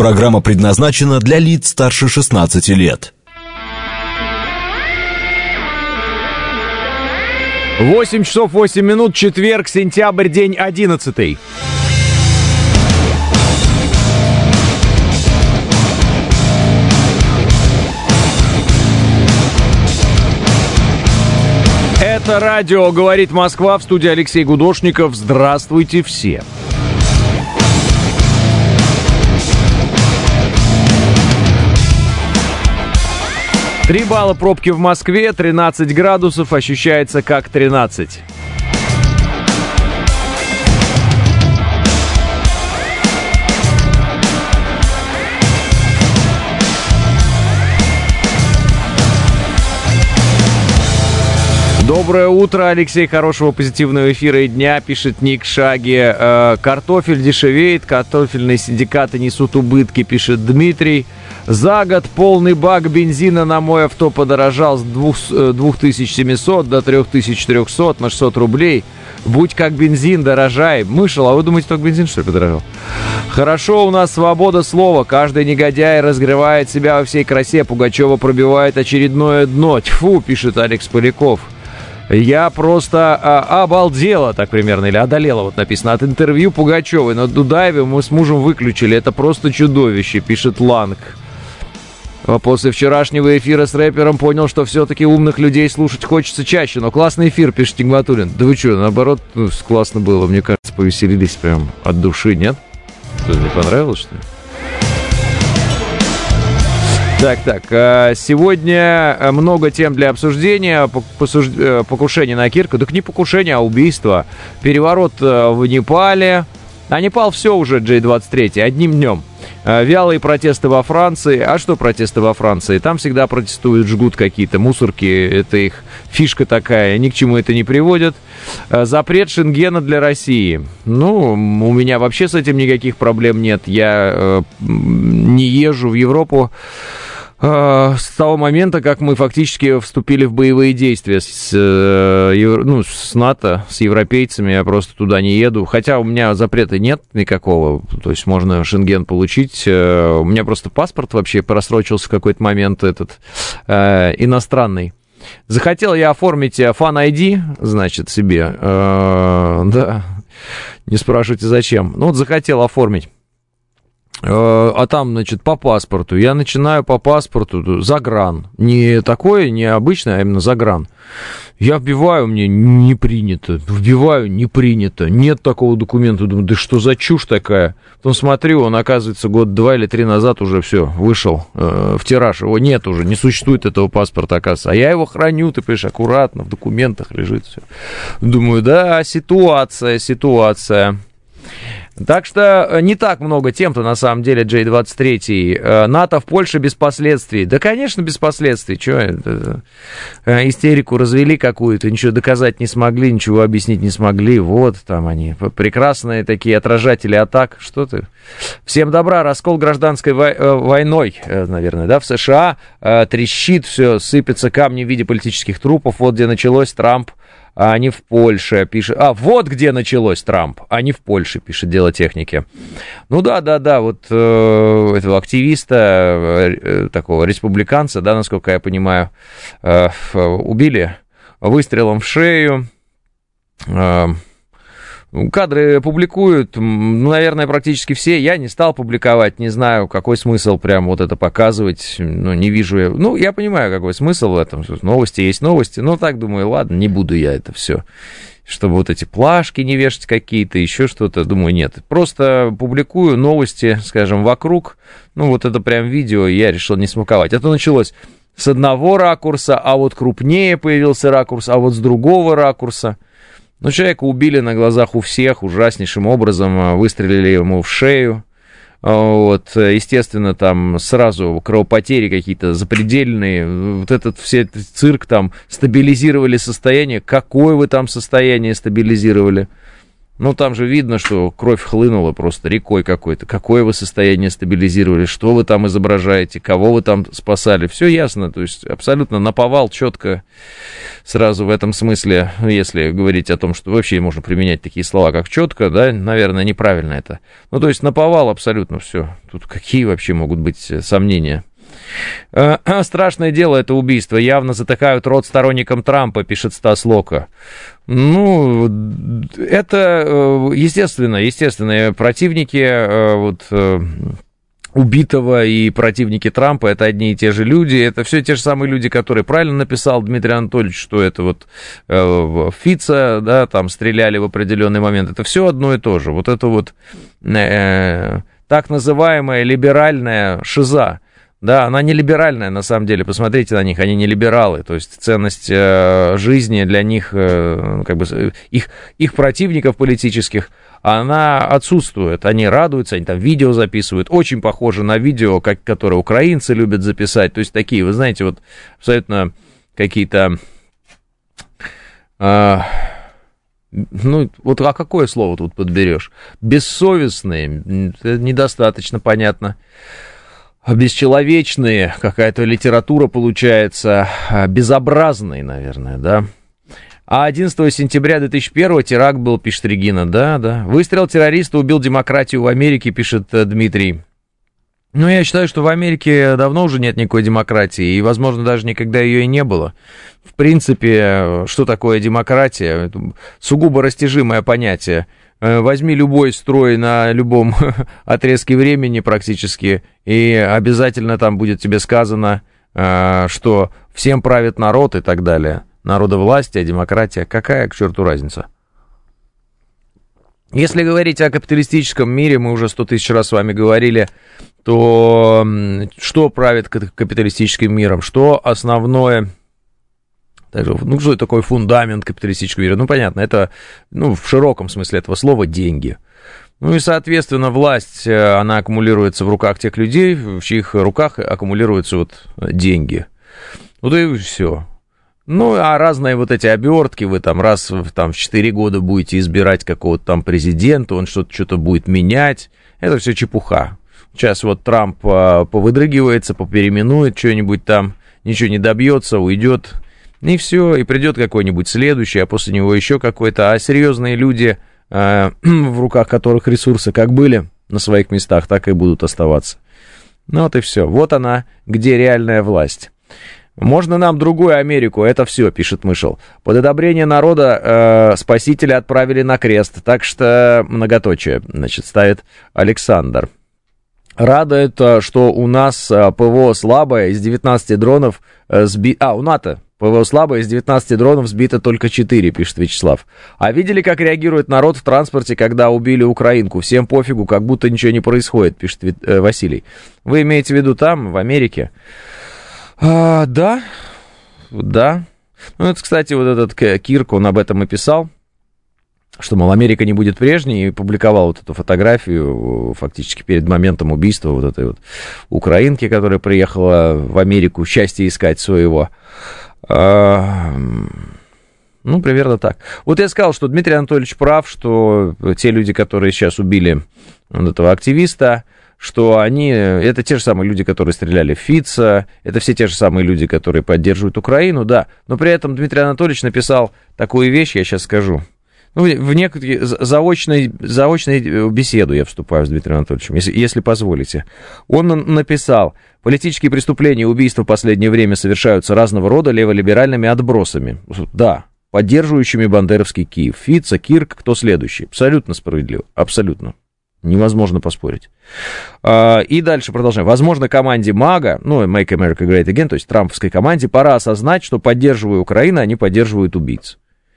Программа предназначена для лиц старше 16 лет. 8 часов 8 минут, четверг, сентябрь, день 11. Это радио «Говорит Москва», в студии Алексей Гудошников. Здравствуйте все. Три балла пробки в Москве, 13 градусов, ощущается как 13. Доброе утро, Алексей, хорошего позитивного эфира и дня, пишет Ник Шаги. Картофель дешевеет, картофельные синдикаты несут убытки, пишет Дмитрий. За год полный бак бензина на мой авто подорожал с 2700 до 3400 на 600 рублей. Будь как бензин, дорожай. Мышел, а вы думаете, только бензин, что ли, подорожал? Хорошо, у нас свобода слова. Каждый негодяй разгревает себя во всей красе. Пугачева пробивает очередное дно. Тьфу, пишет Алекс Поляков. Я просто обалдела, так примерно, или одолела, вот написано, от интервью Пугачевой. На Дудаеве мы с мужем выключили. Это просто чудовище, пишет Ланг. После вчерашнего эфира с рэпером понял, что все-таки умных людей слушать хочется чаще. Но классный эфир, пишет Тигматуллин. Да вы что, наоборот, классно было. Мне кажется, повеселились прям от души, нет? Что, не понравилось, что ли? Так, сегодня много тем для обсуждения. Покушение на Кирку. Так не покушение, а убийство. Переворот в Непале. А Непал все уже, J23, одним днем. Вялые протесты во Франции. А что протесты во Франции? Там всегда протестуют, жгут какие-то мусорки. Это их фишка такая. Ни к чему это не приводит. Запрет Шенгена для России. Ну, у меня вообще с этим никаких проблем нет. Я не езжу в Европу с того момента, как мы фактически вступили в боевые действия с НАТО, с европейцами. Я просто туда не еду. Хотя у меня запрета нет никакого. То есть можно Шенген получить. У меня просто паспорт вообще просрочился в какой-то момент иностранный. Захотел я оформить Fan-ID, значит, себе. Да, не спрашивайте, зачем. Ну вот захотел оформить. А там, значит, по паспорту. Я начинаю по паспорту загран. Не такое, не обычное, а именно загран. Я вбиваю, мне не принято. Вбиваю, не принято. Нет такого документа. Думаю, да что за чушь такая? Потом смотрю, он, оказывается, год 2 или 3 назад уже все, вышел в тираж. Его нет уже, не существует этого паспорта, оказывается. А я его храню, ты понимаешь, аккуратно, в документах лежит все. Думаю, да, ситуация. Так что не так много тем-то, на самом деле, J23. НАТО в Польше без последствий. Да, конечно, без последствий. Чего истерику развели какую-то, ничего доказать не смогли, ничего объяснить не смогли. Вот там они, прекрасные такие отражатели атак. Что ты? Всем добра. Раскол гражданской войной, наверное, да, в США. Трещит все, сыпятся камни в виде политических трупов. Вот где началось Трамп. А не в Польше, пишет. Вот где началось Трамп, а не в Польше, пишет Дело техники. Ну да, вот этого активиста, такого республиканца, да, насколько я понимаю, убили выстрелом в шею. Кадры публикуют, наверное, практически все. Я не стал публиковать, не знаю, какой смысл прям вот это показывать. Ну, не вижу я. Ну, я понимаю, какой смысл в этом. Новости есть новости. Но так думаю, ладно, не буду я это все. Чтобы вот эти плашки не вешать какие-то, еще что-то. Думаю, нет. Просто публикую новости, скажем, вокруг. Ну, вот это прям видео я решил не смаковать. Это началось с одного ракурса, а вот крупнее появился ракурс, а вот с другого ракурса. Ну, человека убили на глазах у всех ужаснейшим образом, выстрелили ему в шею. Вот, естественно, там сразу кровопотери какие-то запредельные. Вот этот цирк там стабилизировали состояние. Какое вы там состояние стабилизировали? Ну, там же видно, что кровь хлынула просто рекой какой-то. Какое вы состояние стабилизировали, что вы там изображаете, кого вы там спасали. Все ясно, то есть абсолютно наповал четко сразу в этом смысле, если говорить о том, что вообще можно применять такие слова, как четко, да, наверное, неправильно это. Ну, то есть наповал абсолютно все. Тут какие вообще могут быть сомнения? Страшное дело это убийство. Явно затыкают рот сторонникам Трампа, пишет Стас Лока. Ну, это естественно, противники вот, убитого и противники Трампа это одни и те же люди. Это все те же самые люди, которые правильно написал Дмитрий Анатольевич, что это вот Фица, да, там стреляли в определенный момент. Это все одно и то же. Вот это вот так называемая либеральная шиза. Да, она не либеральная, на самом деле, посмотрите на них, они не либералы, то есть ценность жизни для них, как бы, их противников политических, она отсутствует, они радуются, они там видео записывают, очень похоже на видео, которые украинцы любят записать, то есть такие, вы знаете, вот абсолютно какие-то, ну, вот а какое слово тут подберешь? Бессовестные, недостаточно понятно. Бесчеловечные, какая-то литература получается, безобразные, наверное, да. А 11 сентября 2001 теракт был, пишет Регина, да. Выстрел террориста убил демократию в Америке, пишет Дмитрий. Ну, я считаю, что в Америке давно уже нет никакой демократии, и, возможно, даже никогда ее и не было. В принципе, что такое демократия? Это сугубо растяжимое понятие. Возьми любой строй на любом отрезке времени практически, и обязательно там будет тебе сказано, что всем правит народ и так далее. Народовластие, демократия, какая к черту разница? Если говорить о капиталистическом мире, мы уже 100 тысяч раз с вами говорили, то что правит капиталистическим миром? Что основное... Ну, что такое фундамент капиталистического мира? Ну, понятно, это, ну, в широком смысле этого слова деньги. Ну, и, соответственно, власть, она аккумулируется в руках тех людей, в чьих руках аккумулируются вот деньги. Вот и все. Ну, а разные вот эти обертки, вы там раз там, в 4 года будете избирать какого-то там президента, он что-то будет менять, это все чепуха. Сейчас вот Трамп повыдрыгивается, попереименует что-нибудь там, ничего не добьется, уйдет. И все, и придет какой-нибудь следующий, а после него еще какой-то. А серьезные люди, в руках которых ресурсы как были на своих местах, так и будут оставаться. Ну вот и все. Вот она, где реальная власть. Можно нам другую Америку, это все, пишет Мышел. Под одобрение народа спасителя отправили на крест, так что многоточие, значит, ставит Александр. Радует, что у нас ПВО слабое, из 19 дронов у НАТО. ПВО слабое, из 19 дронов сбито только 4, пишет Вячеслав. А видели, как реагирует народ в транспорте, когда убили украинку? Всем пофигу, как будто ничего не происходит, пишет Василий. Вы имеете в виду там, в Америке? Да. Ну, это, кстати, вот этот Кирк, он об этом и писал, что, мол, Америка не будет прежней, и публиковал вот эту фотографию фактически перед моментом убийства вот этой вот украинки, которая приехала в Америку счастье искать своего. Ну, примерно так. Вот я сказал, что Дмитрий Анатольевич прав, что те люди, которые сейчас убили вот этого активиста, что они, это те же самые люди, которые стреляли в Фица, это все те же самые люди, которые поддерживают Украину, да, но при этом Дмитрий Анатольевич написал такую вещь, я сейчас скажу. Ну, в некую заочную беседу я вступаю с Дмитрием Анатольевичем, если позволите. Он написал: политические преступления и убийства в последнее время совершаются разного рода леволиберальными отбросами. Да, поддерживающими бандеровский Киев. Фица, Кирк, кто следующий? Абсолютно справедливо, абсолютно. Невозможно поспорить. И дальше продолжаем. Возможно, команде МАГА, ну, Make America Great Again, то есть трамповской команде, пора осознать, что, поддерживая Украину, они поддерживают убийц.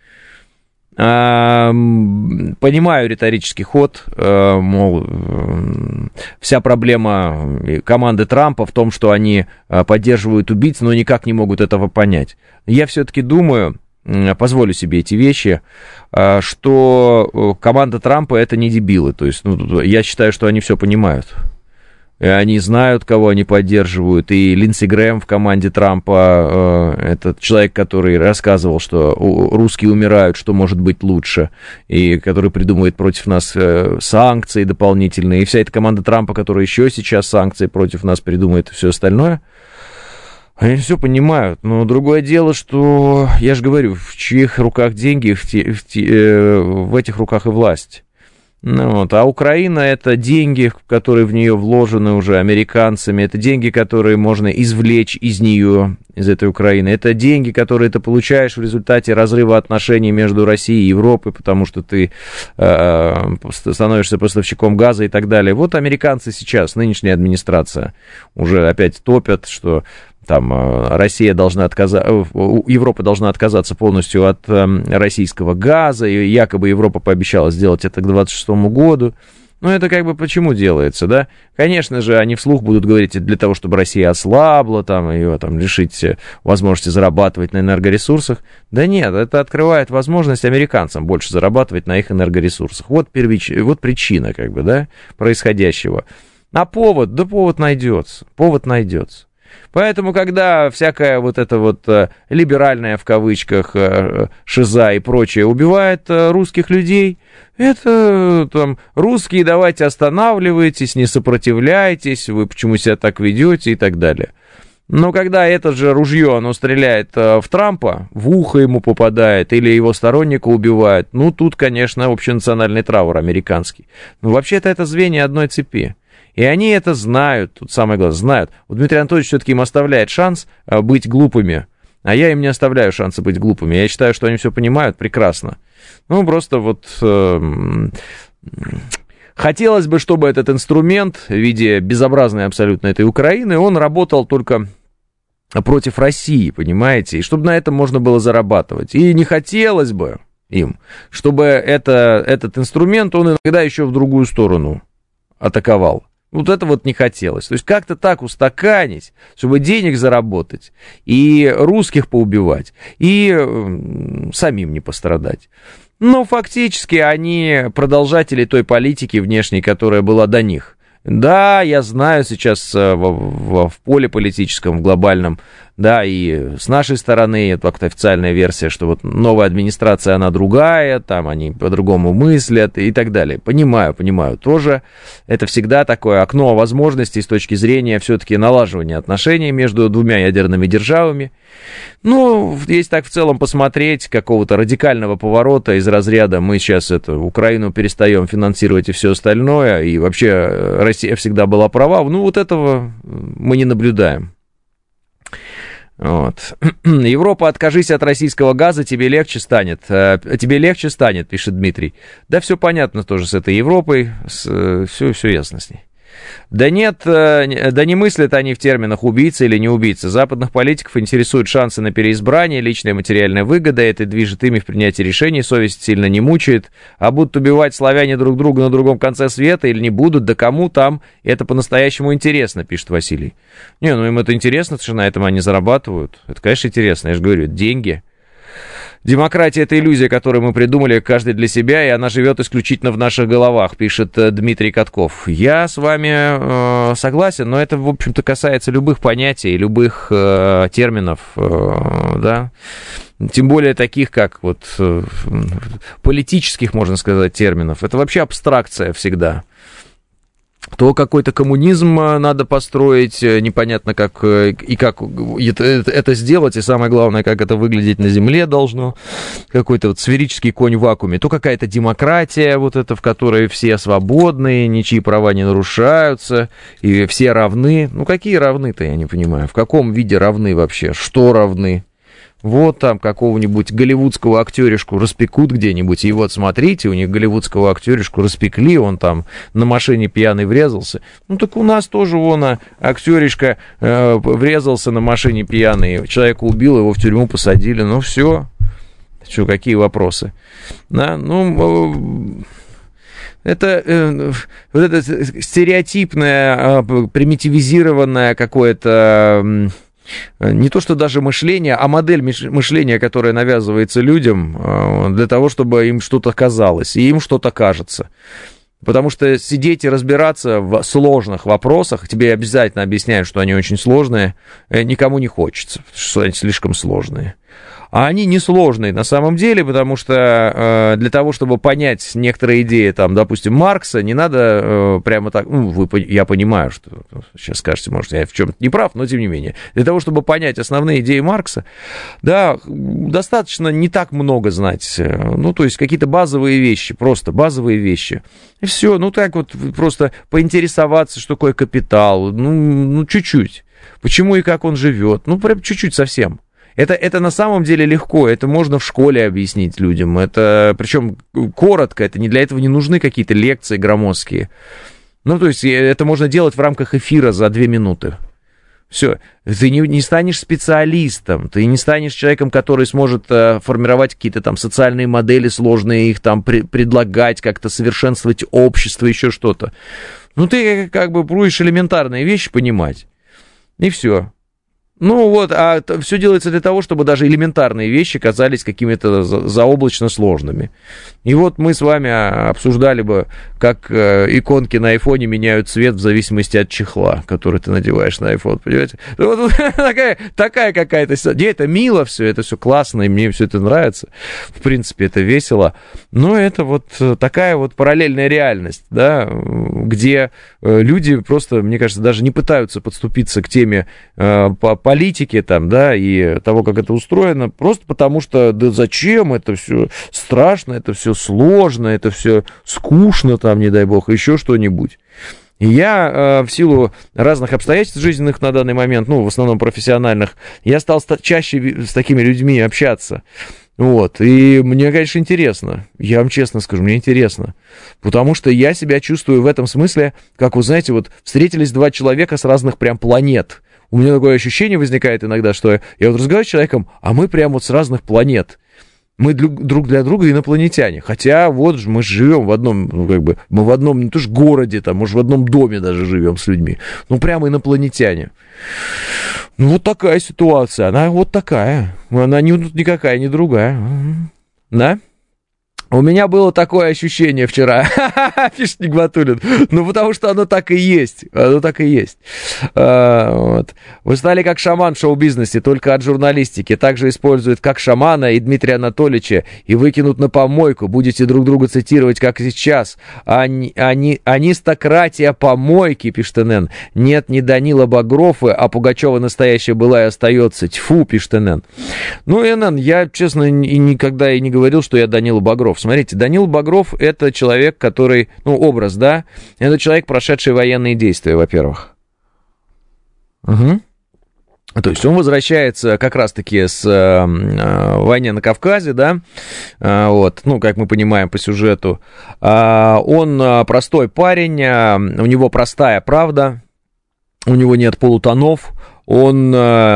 Понимаю риторический ход, мол, вся проблема команды Трампа в том, что они поддерживают убийц, но никак не могут этого понять. Я все-таки думаю, позволю себе эти вещи, что команда Трампа это не дебилы, то есть, ну, я считаю, что они все понимают. И они знают, кого они поддерживают. И Линдси Грэм в команде Трампа, этот человек, который рассказывал, что русские умирают, что может быть лучше, и который придумывает против нас санкции дополнительные. И вся эта команда Трампа, которая еще сейчас санкции против нас придумает и все остальное. Они все понимают. Но другое дело, что, я же говорю, в чьих руках деньги, в этих руках и власть. Ну, вот. А Украина — это деньги, которые в нее вложены уже американцами, это деньги, которые можно извлечь из нее, из этой Украины, это деньги, которые ты получаешь в результате разрыва отношений между Россией и Европой, потому что ты становишься поставщиком газа и так далее. Вот американцы сейчас, нынешняя администрация, уже опять топят, что там Россия должна Европа должна отказаться полностью от российского газа, и якобы Европа пообещала сделать это к 2026 году. Ну, это как бы почему делается, да? Конечно же, они вслух будут говорить для того, чтобы Россия ослабла, там, ее там, лишить возможности зарабатывать на энергоресурсах. Да нет, это открывает возможность американцам больше зарабатывать на их энергоресурсах. Вот причина, как бы, да, происходящего. А повод? Да повод найдется, Поэтому, когда всякая вот эта вот либеральная, в кавычках, шиза и прочее убивает русских людей, это там русские, давайте останавливайтесь, не сопротивляйтесь, вы почему себя так ведете и так далее. Но когда это же ружье, оно стреляет в Трампа, в ухо ему попадает или его сторонника убивает, ну, тут, конечно, общенациональный траур американский. Но вообще-то это звенья одной цепи. И они это знают, тут самое главное, знают. Вот Дмитрий Анатольевич все-таки им оставляет шанс быть глупыми, а я им не оставляю шанса быть глупыми. Я считаю, что они все понимают прекрасно. Ну, просто вот хотелось бы, чтобы этот инструмент в виде безобразной абсолютно этой Украины, он работал только против России, понимаете, и чтобы на этом можно было зарабатывать. И не хотелось бы им, чтобы этот инструмент, он иногда еще в другую сторону атаковал. Вот это вот не хотелось. То есть как-то так устаканить, чтобы денег заработать, и русских поубивать, и самим не пострадать. Но фактически они продолжатели той политики внешней, которая была до них. Да, я знаю сейчас в поле политическом, в глобальном, да, и с нашей стороны, это как-то официальная версия, что вот новая администрация, она другая, там они по-другому мыслят и так далее. Понимаю, тоже это всегда такое окно возможностей с точки зрения все-таки налаживания отношений между двумя ядерными державами. Ну, если так в целом посмотреть, какого-то радикального поворота из разряда мы сейчас Украину перестаем финансировать и все остальное, и вообще Россия всегда была права, ну, вот этого мы не наблюдаем. Вот. Европа, откажись от российского газа, тебе легче станет, пишет Дмитрий. Да, все понятно тоже с этой Европой, все ясно с ней. Да нет, да не мыслят они в терминах убийца или не убийца. Западных политиков интересуют шансы на переизбрание, личная материальная выгода, это движет ими в принятии решений, совесть сильно не мучает. А будут убивать славяне друг друга на другом конце света или не будут, да кому там это по-настоящему интересно, пишет Василий. Не, ну им это интересно, что на этом они зарабатывают. Это, конечно, интересно, я же говорю, деньги. Демократия — это иллюзия, которую мы придумали каждый для себя, и она живет исключительно в наших головах, пишет Дмитрий Катков. Я с вами согласен, но это, в общем-то, касается любых понятий, любых терминов, да, тем более таких, как вот политических, можно сказать, терминов. Это вообще абстракция всегда. То какой-то коммунизм надо построить, непонятно как и как это сделать, и самое главное, как это выглядеть на земле должно, какой-то вот сферический конь в вакууме, то какая-то демократия, вот эта, в которой все свободны, ничьи права не нарушаются, и все равны. Ну, какие равны-то, я не понимаю, в каком виде равны вообще, что равны? Вот там какого-нибудь голливудского актеришку распекут где-нибудь, и вот смотрите, у них голливудского актеришку распекли, он там на машине пьяный врезался. Ну так у нас тоже вон актеришка врезался на машине пьяный, человека убил, его в тюрьму посадили, ну все. Что, какие вопросы? Да, ну... Это вот это стереотипное, примитивизированное какое-то... Не то, что даже мышление, а модель мышления, которая навязывается людям для того, чтобы им что-то казалось, и им что-то кажется. Потому что сидеть и разбираться в сложных вопросах, тебе обязательно объясняют, что они очень сложные, никому не хочется, что они слишком сложные. А они несложные на самом деле, потому что для того, чтобы понять некоторые идеи, там, допустим, Маркса, не надо прямо так, я понимаю, что сейчас скажете, может, я в чем-то не прав, но тем не менее. Для того, чтобы понять основные идеи Маркса, да, достаточно не так много знать, ну, то есть какие-то базовые вещи, просто базовые вещи. И все, ну, так вот просто поинтересоваться, что такое капитал, ну, чуть-чуть. Почему и как он живет, ну, прям чуть-чуть совсем. Это на самом деле легко, это можно в школе объяснить людям, это, причем коротко, это не для этого не нужны какие-то лекции громоздкие. Ну, то есть это можно делать в рамках эфира за 2 минуты. Все, ты не станешь специалистом, ты не станешь человеком, который сможет формировать какие-то там социальные модели сложные, их там предлагать, как-то совершенствовать общество, еще что-то. Ну, ты как бы будешь элементарные вещи понимать, и все. Ну вот, а все делается для того, чтобы даже элементарные вещи казались какими-то заоблачно сложными. И вот мы с вами обсуждали бы, как иконки на айфоне меняют цвет в зависимости от чехла, который ты надеваешь на айфон, понимаете? Вот такая какая-то... Это мило все, это все классно, и мне все это нравится. В принципе, это весело. Но это вот такая вот параллельная реальность, да, где люди просто, мне кажется, даже не пытаются подступиться к теме политики там, да, и того, как это устроено, просто потому что, да зачем, это все страшно, это все сложно, это все скучно там, не дай бог, еще что-нибудь. И я в силу разных обстоятельств жизненных на данный момент, ну, в основном профессиональных, я стал чаще с такими людьми общаться. Вот, и мне, конечно, интересно, я вам честно скажу, мне интересно, потому что я себя чувствую в этом смысле, как, вы знаете, вот встретились 2 человека с разных прям планет. У меня такое ощущение возникает иногда, что я вот разговариваю с человеком, а мы прям вот с разных планет. Мы друг для друга инопланетяне. Хотя вот мы живем в одном, ну, как бы, мы в одном, не то что городе, там, может, в одном доме даже живем с людьми. Ну, прямо инопланетяне. Ну, вот такая ситуация. Она вот такая. Она никакая, не другая. Да? У меня было такое ощущение вчера, пишет Нигматуллин, ну, потому что оно так и есть, Вот. Вы стали как шаман в шоу-бизнесе, только от журналистики, также используют как шамана и Дмитрия Анатольевича, и выкинут на помойку, будете друг друга цитировать, как сейчас, анистократия помойки, пишет НН, нет, не Данила Багрова, а Пугачева настоящая была и остается, тьфу, пишет НН. Ну, НН, я, честно, и никогда и не говорил, что я Данила Багров. Смотрите, Данил Багров — это человек, который, ну, образ, да, это человек, прошедший военные действия, во-первых. Угу. То есть он возвращается как раз-таки с войны на Кавказе, да, вот, ну, как мы понимаем по сюжету. Он простой парень, у него простая правда, у него нет полутонов, он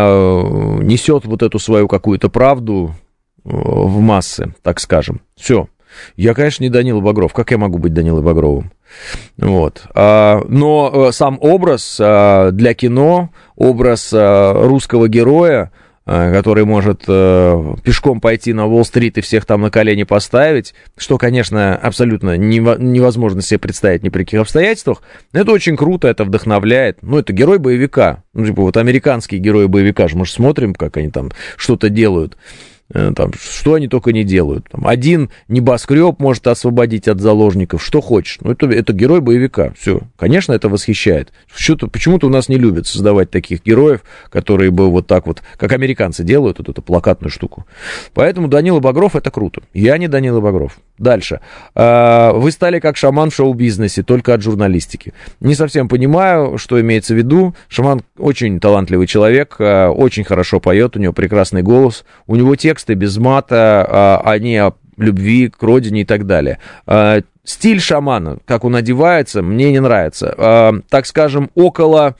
несет вот эту свою какую-то правду в массы, так скажем. Все. Я, конечно, не Данила Багров. Как я могу быть Данилой Багровым? Вот. Но сам образ для кино, образ русского героя, который может пешком пойти на Уолл-стрит и всех там на колени поставить, что, конечно, абсолютно невозможно себе представить ни при каких обстоятельствах. Это очень круто, это вдохновляет. Ну, это герой боевика. Ну, типа, вот американские герои боевика, мы же смотрим, как они там что-то делают. Там, что они только не делают. Там, один небоскреб может освободить от заложников, что хочешь. Ну, это герой боевика. Все. Конечно, это восхищает. Почему-то у нас не любят создавать таких героев, которые бы вот так вот, как американцы делают, вот эту плакатную штуку. Поэтому Данила Багров — это круто. Я не Данила Багров. Дальше. Вы стали как шаман в шоу-бизнесе, только от журналистики. Не совсем понимаю, что имеется в виду. Шаман очень талантливый человек, очень хорошо поет, у него прекрасный голос, у него тексты без мата, они о любви к родине и так далее. Стиль шамана, как он одевается, мне не нравится. Так скажем, около,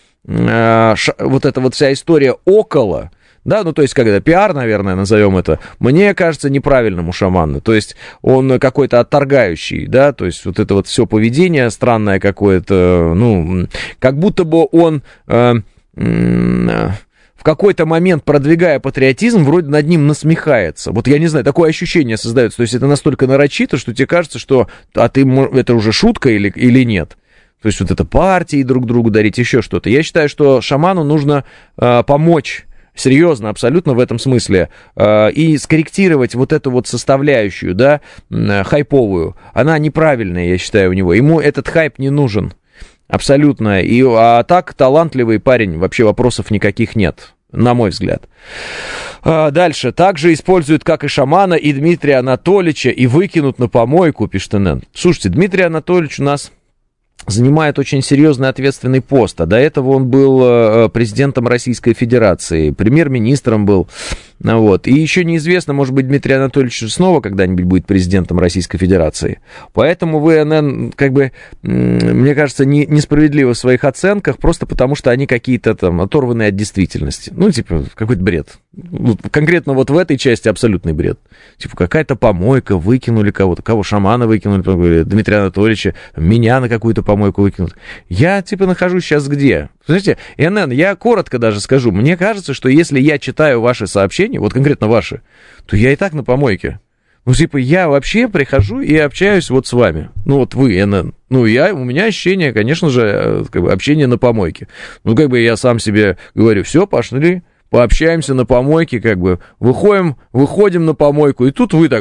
вот эта вот вся история около, да, ну, то есть, когда пиар, наверное, назовем это, мне кажется неправильным у шамана, то есть, он какой-то отторгающий, да, то есть, вот это вот все поведение странное какое-то, ну, как будто бы он... в какой-то момент, продвигая патриотизм, вроде над ним насмехается. Вот я не знаю, такое ощущение создается. То есть это настолько нарочито, что тебе кажется, что это уже шутка или нет. То есть вот это партии друг другу дарить, еще что-то. Я считаю, что шаману нужно помочь. Серьезно, абсолютно в этом смысле. И скорректировать вот эту вот составляющую, да, хайповую. Она неправильная, я считаю, у него. Ему этот хайп не нужен. Абсолютно. А так, талантливый парень, вообще вопросов никаких нет, на мой взгляд. Дальше. Также используют, как и шамана, и Дмитрия Анатольевича, и выкинут на помойку, пишет НН. Слушайте, Дмитрий Анатольевич у нас занимает очень серьезный ответственный пост, а до этого он был президентом Российской Федерации, премьер-министром был, вот, и еще неизвестно, может быть, Дмитрий Анатольевич снова когда-нибудь будет президентом Российской Федерации, поэтому ВНН, как бы, мне кажется, несправедливы в своих оценках, просто потому что они какие-то там оторваны от действительности, ну, типа, какой-то бред, конкретно вот в этой части абсолютный бред, типа, какая-то помойка, выкинули кого-то, кого-шамана выкинули, Дмитрия Анатольевича, меня на какую-то помойку выкинут. Я, типа, нахожусь сейчас где? Знаете, НН, я коротко даже скажу. Мне кажется, что если я читаю ваши сообщения, вот конкретно ваши, то я и так на помойке. Ну, типа, я вообще прихожу и общаюсь вот с вами. Ну, вот вы, НН. Ну, у меня ощущение, конечно же, как бы общение на помойке. Ну, как бы я сам себе говорю, все, пошли, пообщаемся на помойке, как бы, выходим на помойку, и тут вы так,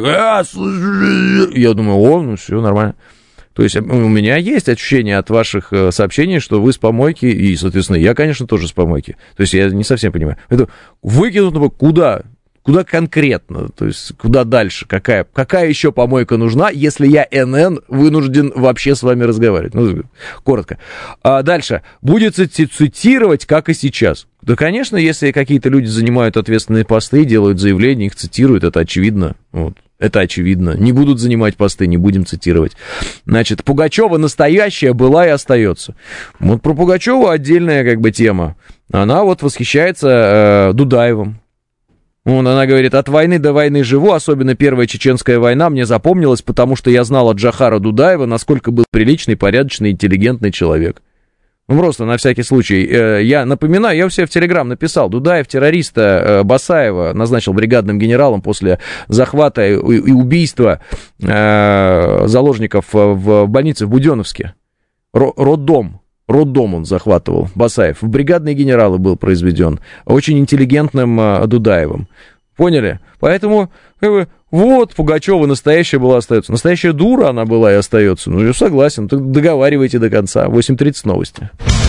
я думаю, ну, все нормально. То есть у меня есть ощущение от ваших сообщений, что вы с помойки, и, соответственно, я, конечно, тоже с помойки. То есть я не совсем понимаю. Это выкинут куда? Куда конкретно? То есть куда дальше? Какая еще помойка нужна, если я, НН, вынужден вообще с вами разговаривать? Ну, коротко. А дальше. Будет цитировать, как и сейчас. Да, конечно, если какие-то люди занимают ответственные посты, делают заявления, их цитируют, это очевидно. Вот. Это очевидно. Не будут занимать посты, не будем цитировать. Значит, Пугачева настоящая была и остается. Вот про Пугачеву отдельная как бы тема. Она вот восхищается Дудаевым. Вот она говорит, от войны до войны живу, особенно Первая Чеченская война мне запомнилась, потому что я знал от Джохара Дудаева, насколько был приличный, порядочный, интеллигентный человек. Ну, просто на всякий случай. Я напоминаю, я у себя в Телеграм написал, Дудаев террориста Басаева назначил бригадным генералом после захвата и убийства заложников в больнице в Буденновске. Роддом он захватывал, Басаев. В бригадные генералы был произведен. Очень интеллигентным Дудаевым. Поняли? Поэтому, как бы, вот, Пугачева настоящая была, остается. Настоящая дура она была и остается. Ну, я согласен, так договаривайте до конца. 8:30 новости.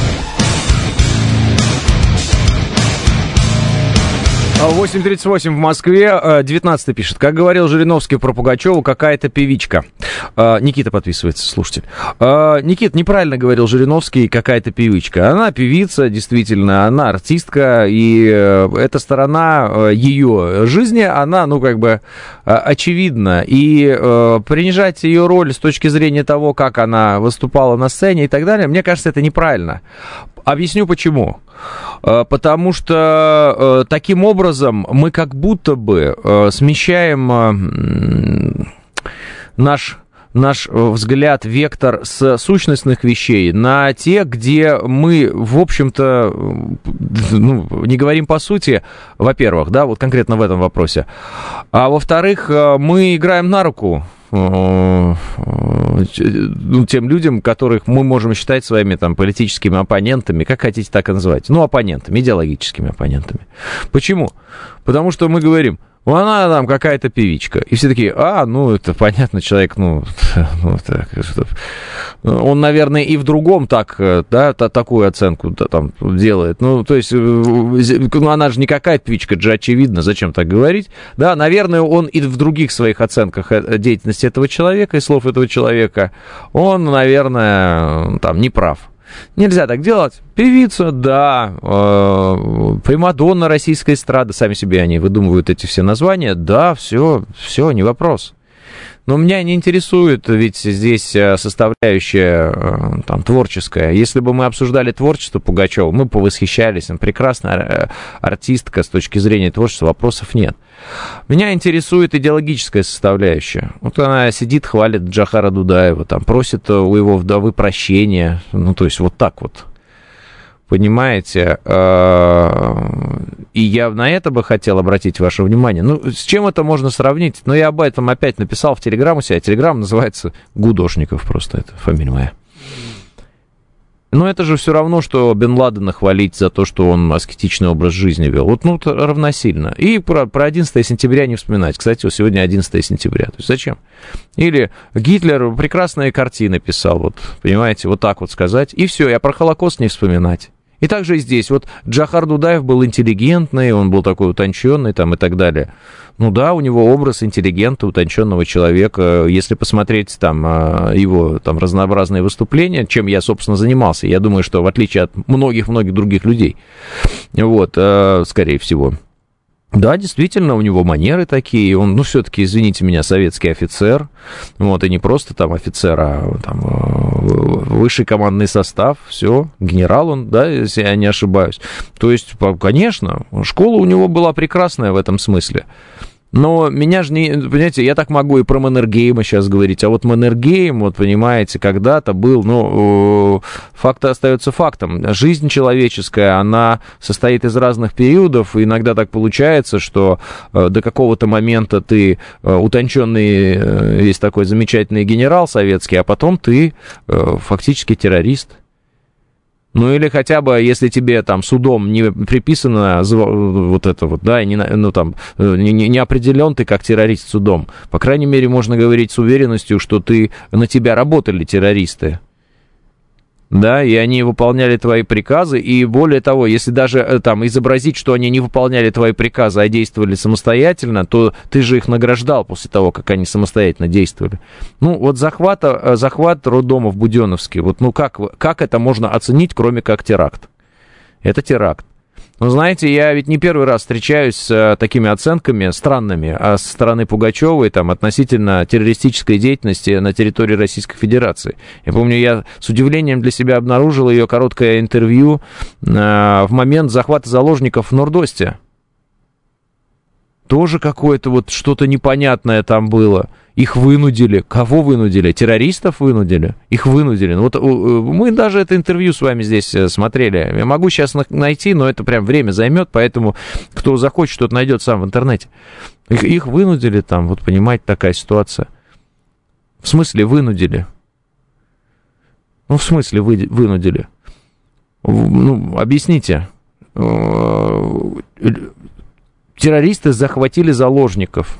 8:38 в Москве, 19 пишет. Как говорил Жириновский про Пугачеву, какая-то певичка. Никита подписывается, слушатель. Никит, неправильно говорил Жириновский, какая-то певичка. Она певица, действительно, она артистка, и эта сторона ее жизни, она, ну, как бы, очевидна. И принижать ее роль с точки зрения того, как она выступала на сцене и так далее, мне кажется, это неправильно. Объясню почему. Потому что таким образом мы как будто бы смещаем наш взгляд, вектор с сущностных вещей на те, где мы, в общем-то, ну, не говорим по сути, во-первых, да, вот конкретно в этом вопросе, а во-вторых, мы играем на руку тем людям, которых мы можем считать своими там политическими оппонентами, как хотите так и называть, ну, оппонентами, идеологическими оппонентами. Почему? Потому что мы говорим, она там какая-то певичка. И все такие, ну, это понятно, человек, так, он, наверное, и в другом так, да, такую оценку там делает. Ну, то есть, она же не какая-то певичка, это же очевидно, зачем так говорить. Да, наверное, он и в других своих оценках деятельности этого человека и слов этого человека, он, наверное, там, не прав. Нельзя так делать. Певица, да, примадонна российской эстрады, сами себе они выдумывают эти все названия, да, все, не вопрос. Но меня не интересует, ведь здесь составляющая там, творческая. Если бы мы обсуждали творчество Пугачева, мы бы восхищались, она прекрасная артистка с точки зрения творчества, вопросов нет. Меня интересует идеологическая составляющая. Вот она сидит, хвалит Джохара Дудаева, там, просит у его вдовы прощения, ну, то есть вот так вот. понимаете, и я на это бы хотел обратить ваше внимание. Ну, с чем это можно сравнить? Ну, я об этом опять написал в Телеграм у себя. Телеграм называется Гудошников, просто это фамилия моя. Но это же все равно, что Бен Ладена хвалить за то, что он аскетичный образ жизни вел. Вот, ну, равносильно. И про 11 сентября не вспоминать. Кстати, вот сегодня 11 сентября. То есть зачем? Или Гитлер прекрасные картины писал, вот, понимаете, вот так вот сказать. И все, я про Холокост не вспоминать. И также и здесь. Вот Джохар Дудаев был интеллигентный, он был такой утонченный там и так далее. Ну да, у него образ интеллигента, утонченного человека. Если посмотреть там его там разнообразные выступления, чем я, собственно, занимался, я думаю, что в отличие от многих-многих других людей, вот, скорее всего. Да, действительно, у него манеры такие, он, ну, все-таки, извините меня, советский офицер, вот, и не просто там офицер, а там высший командный состав, все, генерал он, да, если я не ошибаюсь. То есть, конечно, школа у него была прекрасная в этом смысле. Но меня же не... Понимаете, я так могу и про Маннергейма сейчас говорить, а вот Маннергейм, вот, понимаете, когда-то был, ну, факт остается фактом. Жизнь человеческая, она состоит из разных периодов, и иногда так получается, что до какого-то момента ты утонченный, есть такой замечательный генерал советский, а потом ты фактически террорист. Ну, или хотя бы, если тебе там судом не приписано вот это вот, да, ну, там, не определен ты как террорист судом, по крайней мере, можно говорить с уверенностью, что на тебя работали террористы. Да, и они выполняли твои приказы, и более того, если даже там изобразить, что они не выполняли твои приказы, а действовали самостоятельно, то ты же их награждал после того, как они самостоятельно действовали. Ну, вот захват роддома в Буденновске, вот, ну, как это можно оценить, кроме как теракт? Это теракт. Ну, знаете, я ведь не первый раз встречаюсь с такими оценками странными со стороны Пугачевой там, относительно террористической деятельности на территории Российской Федерации. Я помню, я с удивлением для себя обнаружил ее короткое интервью в момент захвата заложников в Норд-Осте. Тоже какое-то вот что-то непонятное там было. Их вынудили. Кого вынудили? Террористов вынудили? Их вынудили. Ну, вот мы даже это интервью с вами здесь смотрели. Я могу сейчас найти, но это прям время займет, поэтому кто захочет, тот найдет сам в интернете. Их вынудили там, вот понимаете, такая ситуация. В смысле вынудили? Ну, в смысле вынудили? Ну, объясните. Террористы захватили заложников.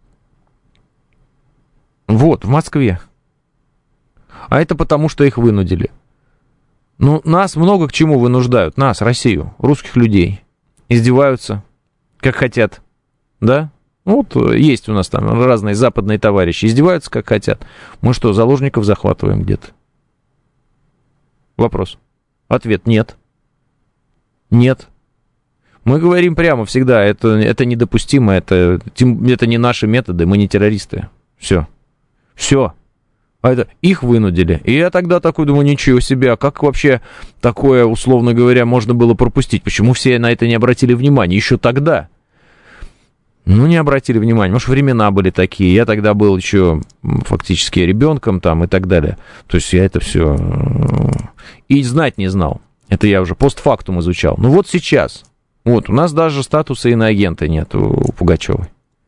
Вот, в Москве. А это потому, что их вынудили. Ну, нас много к чему вынуждают. Нас, Россию, русских людей. Издеваются, как хотят. Да? Вот есть у нас там разные западные товарищи. Издеваются, как хотят. Мы что, заложников захватываем где-то? Вопрос. Ответ: нет. Нет. Мы говорим прямо всегда, это недопустимо, это не наши методы, мы не террористы. Все. А это их вынудили. И я тогда такой думаю, ничего себе, а как вообще такое, условно говоря, можно было пропустить? Почему все на это не обратили внимания еще тогда? Ну, не обратили внимания. Может, времена были такие. Я тогда был еще фактически ребенком там и так далее. То есть я это все и знать не знал. Это я уже постфактум изучал. Ну, вот сейчас. Вот, у нас даже статуса иноагента нет у Пугачевой.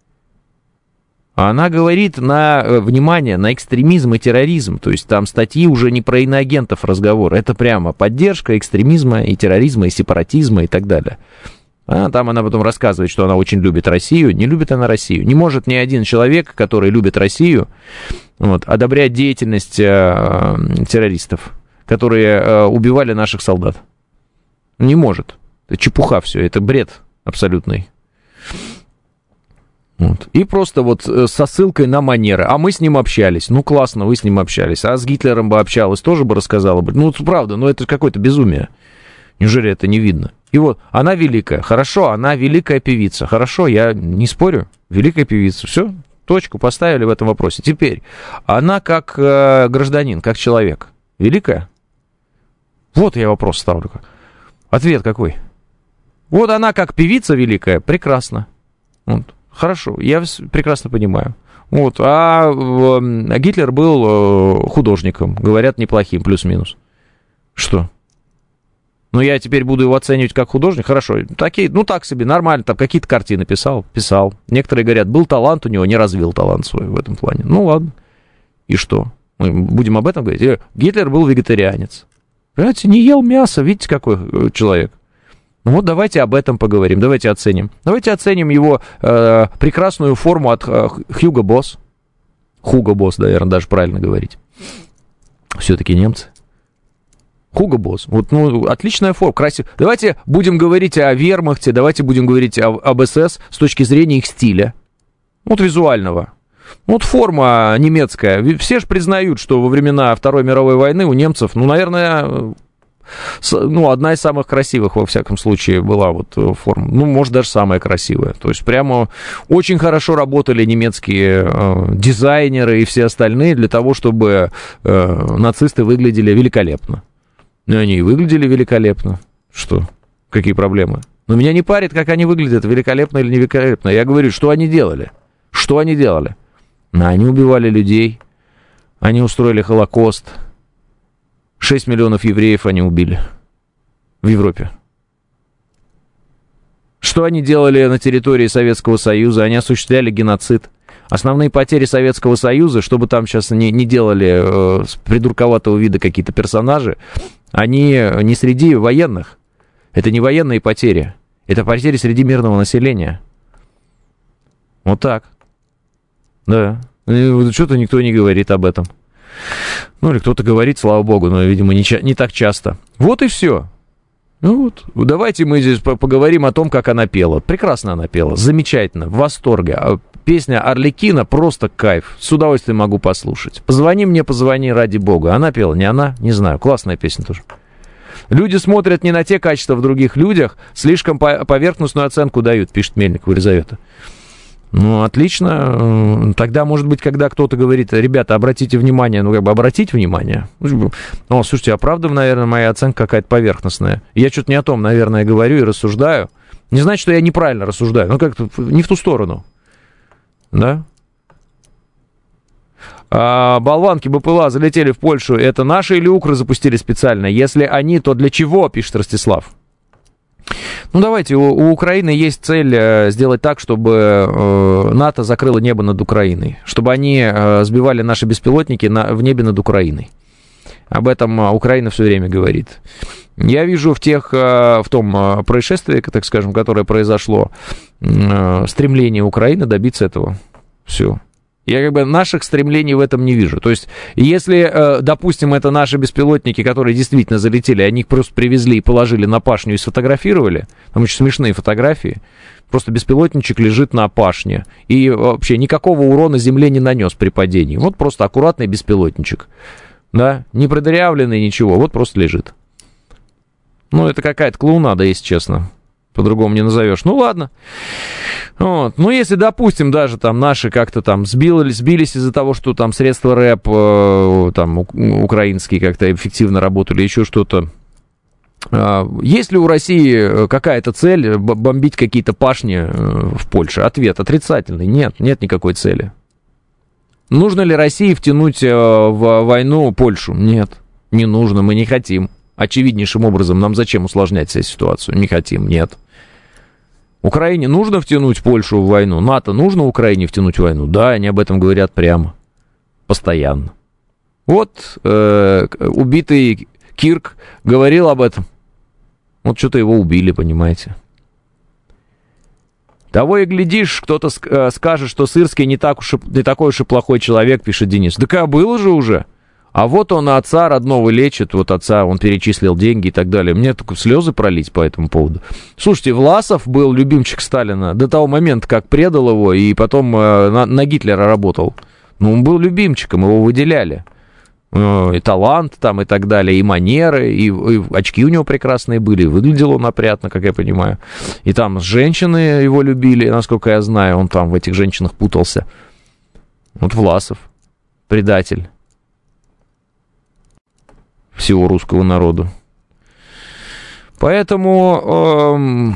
Она говорит внимание, на экстремизм и терроризм. То есть там статьи уже не про иноагентов разговор. Это прямо поддержка экстремизма и терроризма, и сепаратизма и так далее. А там она потом рассказывает, что она очень любит Россию. Не любит она Россию. Не может ни один человек, который любит Россию, вот, одобрять деятельность террористов, которые убивали наших солдат. Не может. Это чепуха все, это бред абсолютный. Вот. И просто вот со ссылкой на манеры. А мы с ним общались. Ну, классно, вы с ним общались. А с Гитлером бы общалась, тоже бы рассказала бы. Ну, правда, но это какое-то безумие. Неужели это не видно? И вот, она великая. Хорошо, она великая певица. Хорошо, я не спорю. Великая певица. Все, точку поставили в этом вопросе. Теперь, она как гражданин, как человек. Великая? Вот я вопрос ставлю. Ответ какой? Вот она как певица великая, прекрасно. Вот. Хорошо, я прекрасно понимаю. Вот. А Гитлер был художником, говорят, неплохим, плюс-минус. Что? Но я теперь буду его оценивать как художник. Хорошо, такие, ну так себе, нормально, там какие-то картины писал. Некоторые говорят, был талант у него, не развил талант свой в этом плане. Ну ладно, и что? Мы будем об этом говорить? Гитлер был вегетарианец. Понимаете, не ел мясо, видите, какой человек. Ну вот давайте об этом поговорим, давайте оценим. Давайте оценим его прекрасную форму от Hugo Boss. Hugo Boss, наверное, даже правильно говорить. Все-таки немцы. Hugo Boss. Вот, ну, отличная форма, красиво. Давайте будем говорить о вермахте, давайте будем говорить об СС с точки зрения их стиля. Вот визуального. Вот форма немецкая. Все же признают, что во времена Второй мировой войны у немцев, ну, наверное, ну, одна из самых красивых, во всяком случае, была вот форма. Ну, может, даже самая красивая. То есть прямо очень хорошо работали немецкие дизайнеры и все остальные для того, чтобы нацисты выглядели великолепно. Ну, они и выглядели великолепно. Что? Какие проблемы? Но меня не парит, как они выглядят, великолепно или не великолепно. Я говорю, что они делали? Что они делали? Они убивали людей. Они устроили Холокост. 6 миллионов евреев они убили в Европе. Что они делали на территории Советского Союза? Они осуществляли геноцид. Основные потери Советского Союза, чтобы там сейчас не делали придурковатого вида какие-то персонажи, они не среди военных. Это не военные потери. Это потери среди мирного населения. Вот так. Да. Что-то никто не говорит об этом. Ну, или кто-то говорит, слава богу, но, видимо, не так часто. Вот и все. Ну вот, давайте мы здесь поговорим о том, как она пела. Прекрасно она пела, замечательно, в восторге. Песня Арлекино просто кайф, с удовольствием могу послушать. Позвони мне, позвони, ради бога. Она пела, не она? Не знаю, классная песня тоже. Люди смотрят не на те качества в других людях, слишком поверхностную оценку дают, пишет Мельникова Елизавета. Ну, отлично. Тогда, может быть, когда кто-то говорит, ребята, обратите внимание, ну, как бы обратить внимание. О, слушайте, а правда, наверное, моя оценка какая-то поверхностная. Я что-то не о том, наверное, говорю и рассуждаю. Не значит, что я неправильно рассуждаю, но как-то не в ту сторону. Да? Болванки БПЛА залетели в Польшу. Это наши или укры запустили специально? Если они, то для чего, пишет Ростислав. Ну, давайте, у Украины есть цель сделать так, чтобы НАТО закрыло небо над Украиной, чтобы они сбивали наши беспилотники в небе над Украиной. Об этом Украина все время говорит. Я вижу в том происшествии, так скажем, которое произошло, стремление Украины добиться этого. Все. Я как бы наших стремлений в этом не вижу. То есть, если, допустим, это наши беспилотники, которые действительно залетели, они их просто привезли и положили на пашню и сфотографировали, там очень смешные фотографии, просто беспилотничек лежит на пашне и вообще никакого урона земле не нанес при падении. Вот просто аккуратный беспилотничек, да, не продырявленный, ничего, вот просто лежит. Ну, это какая-то клоунада, если честно. По-другому не назовешь. Ну, ладно. Вот. Ну, если, допустим, даже там наши как-то там сбились из-за того, что там средства РЭП там украинские как-то эффективно работали, еще что-то. Есть ли у России какая-то цель бомбить какие-то пашни в Польше? Ответ отрицательный. Нет никакой цели. Нужно ли России втянуть в войну Польшу? Нет, не нужно, мы не хотим. Очевиднейшим образом, нам зачем усложнять себе ситуацию? Не хотим, нет. Украине нужно втянуть Польшу в войну? НАТО нужно Украине втянуть в войну? Да, они об этом говорят прямо, постоянно. Вот убитый Кирк говорил об этом. Вот что-то его убили, понимаете. Того и глядишь, кто-то скажет, что Сырский не такой уж и плохой человек, пишет Денис. Да было же уже. А вот он отца родного лечит, вот отца, он перечислил деньги и так далее. Мне только слезы пролить по этому поводу. Слушайте, Власов был любимчик Сталина до того момента, как предал его и потом на Гитлера работал. Ну, он был любимчиком, его выделяли. И талант там и так далее, и манеры, и очки у него прекрасные были, выглядел он опрятно, как я понимаю. И там женщины его любили, насколько я знаю, он там в этих женщинах путался. Вот Власов, предатель всего русского народа. Поэтому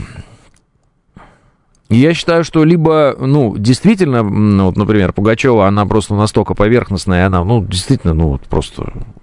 я считаю, что либо, действительно, вот, например, Пугачева, она просто настолько поверхностная, она, действительно, просто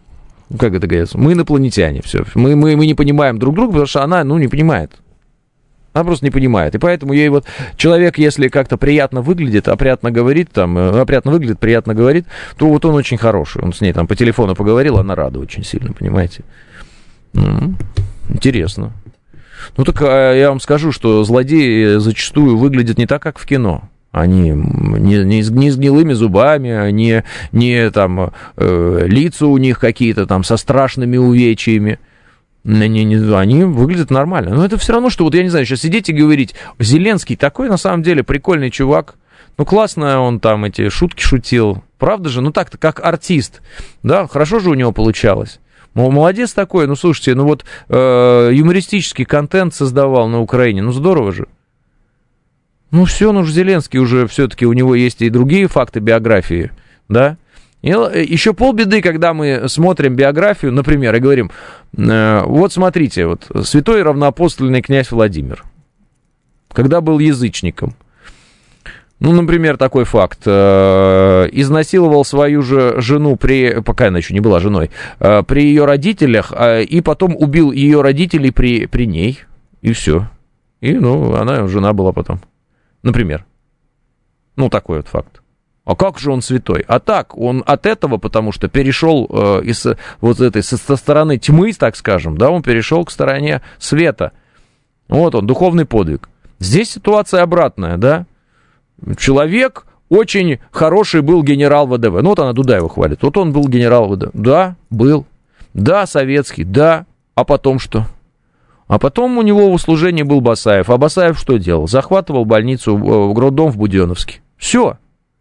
Как это говорится? Мы инопланетяне, все. Мы не понимаем друг друга, потому что она, не понимает. Она просто не понимает. И поэтому ей вот человек, если как-то приятно выглядит, приятно говорит, приятно говорит, то вот он очень хороший. Он с ней там по телефону поговорил, она рада очень сильно, понимаете? Интересно. Так я вам скажу, что злодеи зачастую выглядят не так, как в кино. Они не с гнилыми зубами, не там лица у них какие-то там со страшными увечьями. Они выглядят нормально. Но это все равно, что вот я не знаю, сейчас сидеть и говорить, Зеленский такой на самом деле прикольный чувак. Классно он там эти шутки шутил. Правда же? Так-то как артист. Да, хорошо же у него получалось. Молодец такой. Слушайте, юмористический контент создавал на Украине. Здорово же. Все, Зеленский уже все-таки у него есть и другие факты биографии, да. И еще полбеды, когда мы смотрим биографию, например, и говорим, вот смотрите, вот святой равноапостольный князь Владимир, когда был язычником, например, такой факт, изнасиловал свою же жену, пока она еще не была женой, при ее родителях, и потом убил ее родителей при ней, и все. И, она жена была потом, например. Такой вот факт. А как же он святой? А так, он от этого, потому что перешел со стороны тьмы, так скажем, да, он перешел к стороне света. Вот он, духовный подвиг. Здесь ситуация обратная, да. Человек очень хороший был генерал ВДВ. Вот она Дудаева хвалит. Вот он был генерал ВДВ. Да, был. Да, советский, да. А потом что? А потом у него в услужении был Басаев. А Басаев что делал? Захватывал больницу, роддом в Буденновске. Все.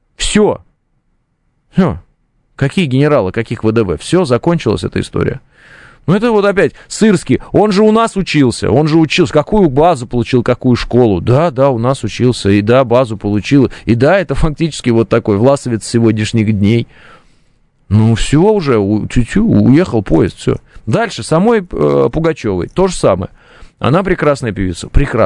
Какие генералы, каких ВДВ? Все, закончилась эта история. Это вот опять Сырский. Он же у нас учился. Какую базу получил, какую школу? Да, у нас учился. И да, базу получил. И да, это фактически вот такой власовец сегодняшних дней. Все уже, уехал поезд, все. Дальше, самой Пугачевой то же самое. Она прекрасная певица.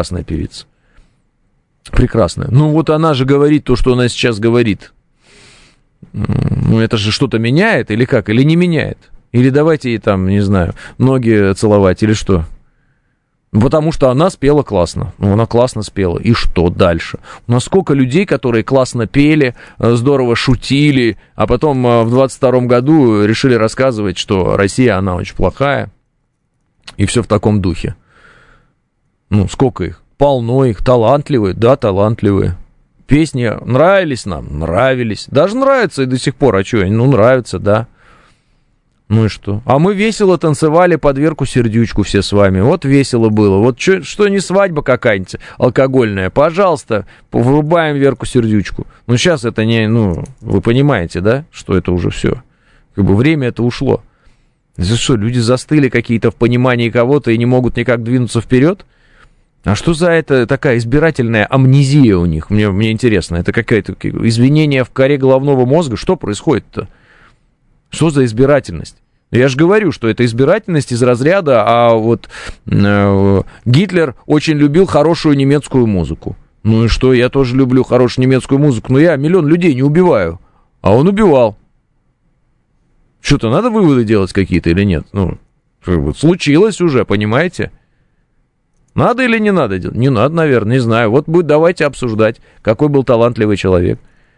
Прекрасная. Она же говорит то, что она сейчас говорит. Это же что-то меняет или как? Или не меняет? Или давайте ей там, не знаю, ноги целовать или что? Потому что она спела классно. Она классно спела. И что дальше? У нас сколько людей, которые классно пели, здорово шутили, а потом в 22-м году решили рассказывать, что Россия, она очень плохая. И все в таком духе. Сколько их? Полно их, талантливые, да, талантливые. Песни нравились нам, нравились. Даже нравятся и до сих пор, а что, нравятся, да. И что? А мы весело танцевали под Верку Сердючку все с вами. Вот весело было. Вот что не свадьба какая-нибудь алкогольная. Пожалуйста, врубаем Верку Сердючку. Сейчас это не, вы понимаете, да, что это уже все. Время это ушло. Это что, люди застыли какие-то в понимании кого-то и не могут никак двинуться вперед? А что за это такая избирательная амнезия у них? Мне интересно. Это какое-то извинение в коре головного мозга? Что происходит-то? Что за избирательность? Я же говорю, что это избирательность из разряда, а вот Гитлер очень любил хорошую немецкую музыку. И что, я тоже люблю хорошую немецкую музыку, но я миллион людей не убиваю. А он убивал. Что-то надо выводы делать какие-то или нет? Случилось уже, понимаете? Надо или не надо делать? Не надо, наверное, не знаю. Вот давайте обсуждать, какой был талантливый человек.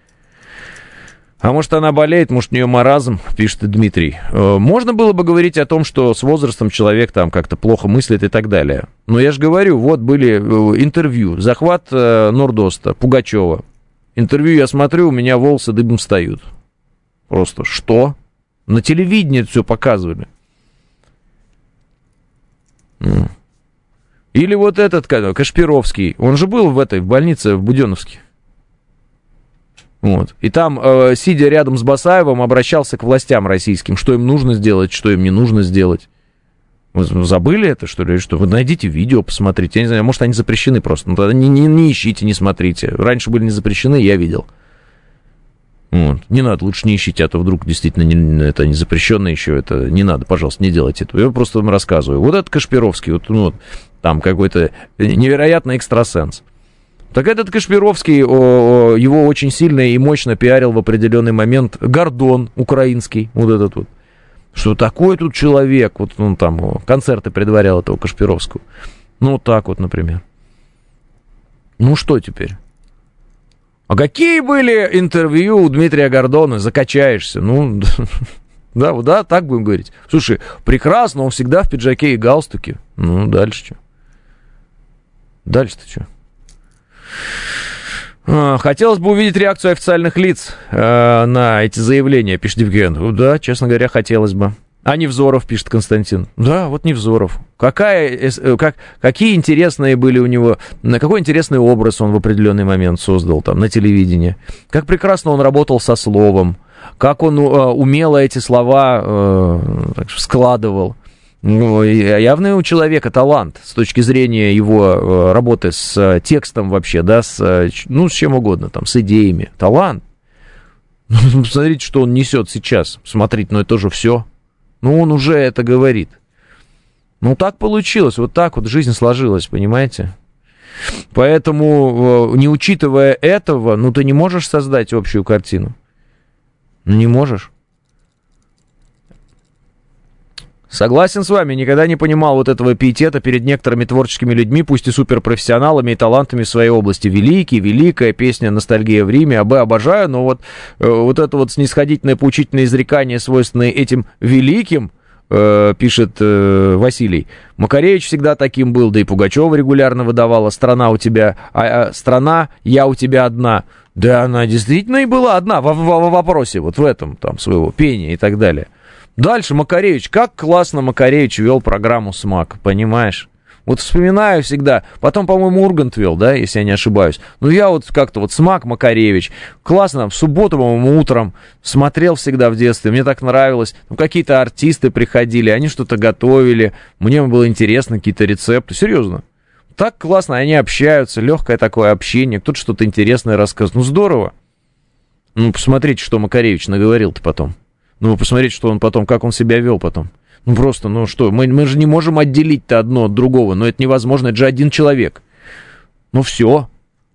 А может, она болеет, может, у нее маразм, пишет Дмитрий. Можно было бы говорить о том, что с возрастом человек там как-то плохо мыслит и так далее. Но я же говорю, вот были интервью, захват Нордоста, Пугачева. Интервью я смотрю, у меня волосы дыбом встают. Просто что? На телевидении это все показывали. Или вот этот Кашпировский, он же был в больнице в Буденновске. Вот. И там, сидя рядом с Басаевым, обращался к властям российским, что им нужно сделать, что им не нужно сделать. Вы забыли это, что ли? Что? Вы найдите видео, посмотрите. Я не знаю, может, они запрещены просто. Тогда не ищите, не смотрите. Раньше были не запрещены, я видел. Вот. Не надо, лучше не ищите, а то вдруг действительно это не запрещено еще. Это не надо, пожалуйста, не делайте этого. Я просто вам рассказываю. Вот этот Кашпировский, там какой-то невероятный экстрасенс. Так этот Кашпировский, его очень сильно и мощно пиарил в определенный момент Гордон украинский, вот этот вот. Что такой тут человек, вот он там концерты предварял этого Кашпировского. Ну, вот так вот, например. Ну, что теперь? А какие были интервью у Дмитрия Гордона? Закачаешься. Ну, да, так будем говорить. Слушай, прекрасно, он всегда в пиджаке и галстуке. Ну, дальше что? Дальше-то что? Хотелось бы увидеть реакцию официальных лиц на эти заявления, пишет Евген. Да, честно говоря, хотелось бы. А Невзоров, пишет Константин. Да, вот Невзоров. Какие интересные были у него, какой интересный образ он в определенный момент создал там на телевидении. Как прекрасно он работал со словом. Как он умело эти слова складывал. Ну, явно у человека талант с точки зрения его работы с текстом вообще, да, с чем угодно, там, с идеями. Талант. Смотрите, что он несет сейчас. Смотрите, это тоже все. Он уже это говорит. Так получилось, вот так вот жизнь сложилась, понимаете? Поэтому, не учитывая этого, ты не можешь создать общую картину. Не можешь. Согласен с вами, никогда не понимал вот этого пиетета перед некоторыми творческими людьми, пусть и суперпрофессионалами и талантами в своей области. Великая песня «Ностальгия в Риме», обожаю, но вот это вот снисходительное поучительное изрекание, свойственное этим великим, пишет Василий. Макаревич всегда таким был, да и Пугачева регулярно выдавала «Страна у тебя, страна, я у тебя одна». Да, она действительно и была одна в вопросе, вот в этом там своего пения и так далее. Дальше Макаревич. Как классно Макаревич вел программу «Смак», понимаешь? Вот вспоминаю всегда. Потом, по-моему, Ургант вел, да, если я не ошибаюсь. Я вот как-то вот «Смак», Макаревич. Классно. В субботу, по-моему, утром смотрел всегда в детстве. Мне так нравилось. Какие-то артисты приходили, они что-то готовили. Мне было интересно, какие-то рецепты. Серьезно. Так классно, они общаются. Легкое такое общение. Кто-то что-то интересное рассказывает. Здорово. Посмотрите, что Макаревич наговорил-то потом. Посмотрите, что он потом, как он себя вел потом. Просто, что, мы же не можем отделить-то одно от другого, но это невозможно, это же один человек. Все.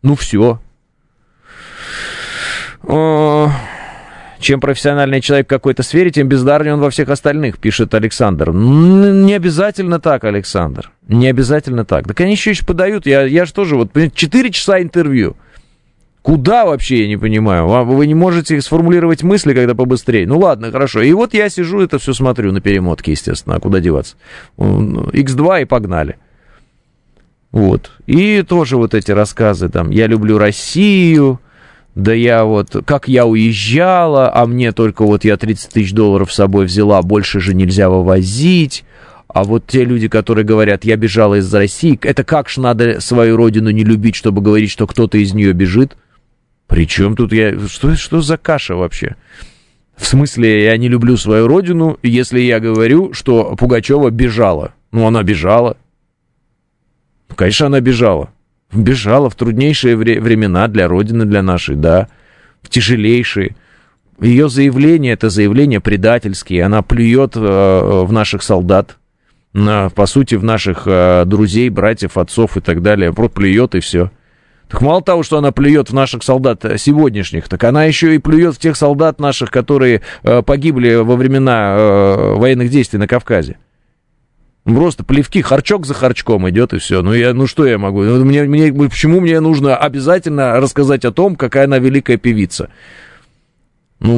Чем профессиональный человек в какой-то сфере, тем бездарнее он во всех остальных, пишет Александр. Не обязательно так, Александр, не обязательно так. Так они еще подают, я же тоже, 4 часа интервью. Куда вообще, я не понимаю? Вы не можете сформулировать мысли, когда побыстрее. Ладно, хорошо. И вот я сижу, это все смотрю на перемотке, естественно. А куда деваться? X2 и погнали. Вот. И тоже вот эти рассказы там. Я люблю Россию. Да я как я уезжала, а мне только я $30 тысяч с собой взяла, больше же нельзя вывозить. А вот те люди, которые говорят, я бежала из России, это как ж надо свою родину не любить, чтобы говорить, что кто-то из нее бежит? Причем тут что за каша вообще? В смысле, я не люблю свою родину, если я говорю, что Пугачева бежала. Она бежала. Конечно, она бежала. Бежала в труднейшие времена для родины, для нашей, да. В тяжелейшие. Ее заявление, это заявление предательские. Она плюет в наших солдат. По сути, в наших друзей, братьев, отцов и так далее. Просто плюет и все. Так мало того, что она плюет в наших солдат сегодняшних, так она еще и плюет в тех солдат наших, которые погибли во времена военных действий на Кавказе. Просто плевки, харчок за харчком идет и все. Что я могу? Почему мне нужно обязательно рассказать о том, какая она великая певица? Что,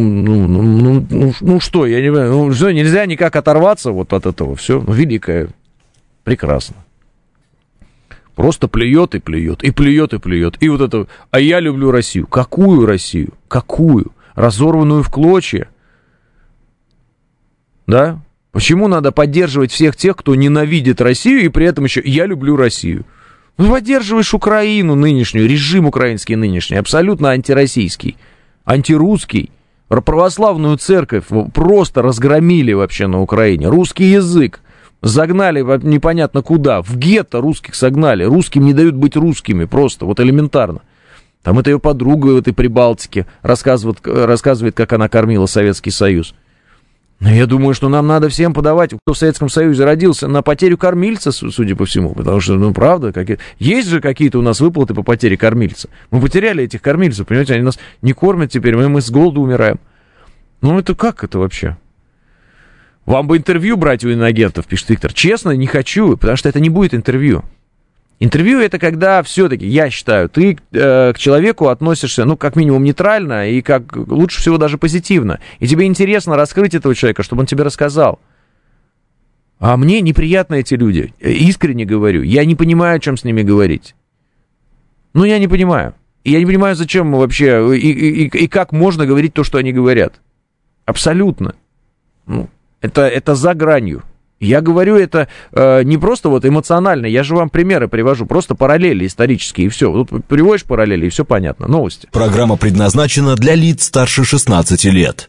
я не понимаю. Нельзя никак оторваться от этого. Все, великая, прекрасно. Просто плюет и плюет, и плюет и плюет. И вот это, а я люблю Россию. Какую Россию? Какую? Разорванную в клочья? Да? Почему надо поддерживать всех тех, кто ненавидит Россию, и при этом еще я люблю Россию? Поддерживаешь Украину нынешнюю, режим украинский нынешний, абсолютно антироссийский, антирусский. Православную церковь просто разгромили вообще на Украине. Русский язык загнали непонятно куда. В гетто русских согнали. Русским не дают быть русскими. Просто элементарно. Там это ее подруга в этой Прибалтике рассказывает, как она кормила Советский Союз. Я думаю, что нам надо всем подавать, кто в Советском Союзе родился, на потерю кормильца, судя по всему. Потому что, правда, есть же какие-то у нас выплаты по потере кормильца. Мы потеряли этих кормильцев, понимаете, они нас не кормят теперь, мы с голоду умираем. Это как это вообще? Вам бы интервью брать у иноагентов, пишет Виктор. Честно, не хочу, потому что это не будет интервью. Интервью — это когда все-таки, я считаю, ты к человеку относишься, ну, как минимум, нейтрально и как лучше всего даже позитивно. И тебе интересно раскрыть этого человека, чтобы он тебе рассказал. А мне неприятны эти люди. Искренне говорю. Я не понимаю, о чем с ними говорить. Ну, я не понимаю. И я не понимаю, зачем вообще и как можно говорить то, что они говорят. Абсолютно. Ну, это за гранью. Я говорю это не просто вот эмоционально, я же вам примеры привожу, просто параллели исторические, и все. Вот приводишь параллели, и все понятно. Новости. Программа предназначена для лиц старше 16 лет.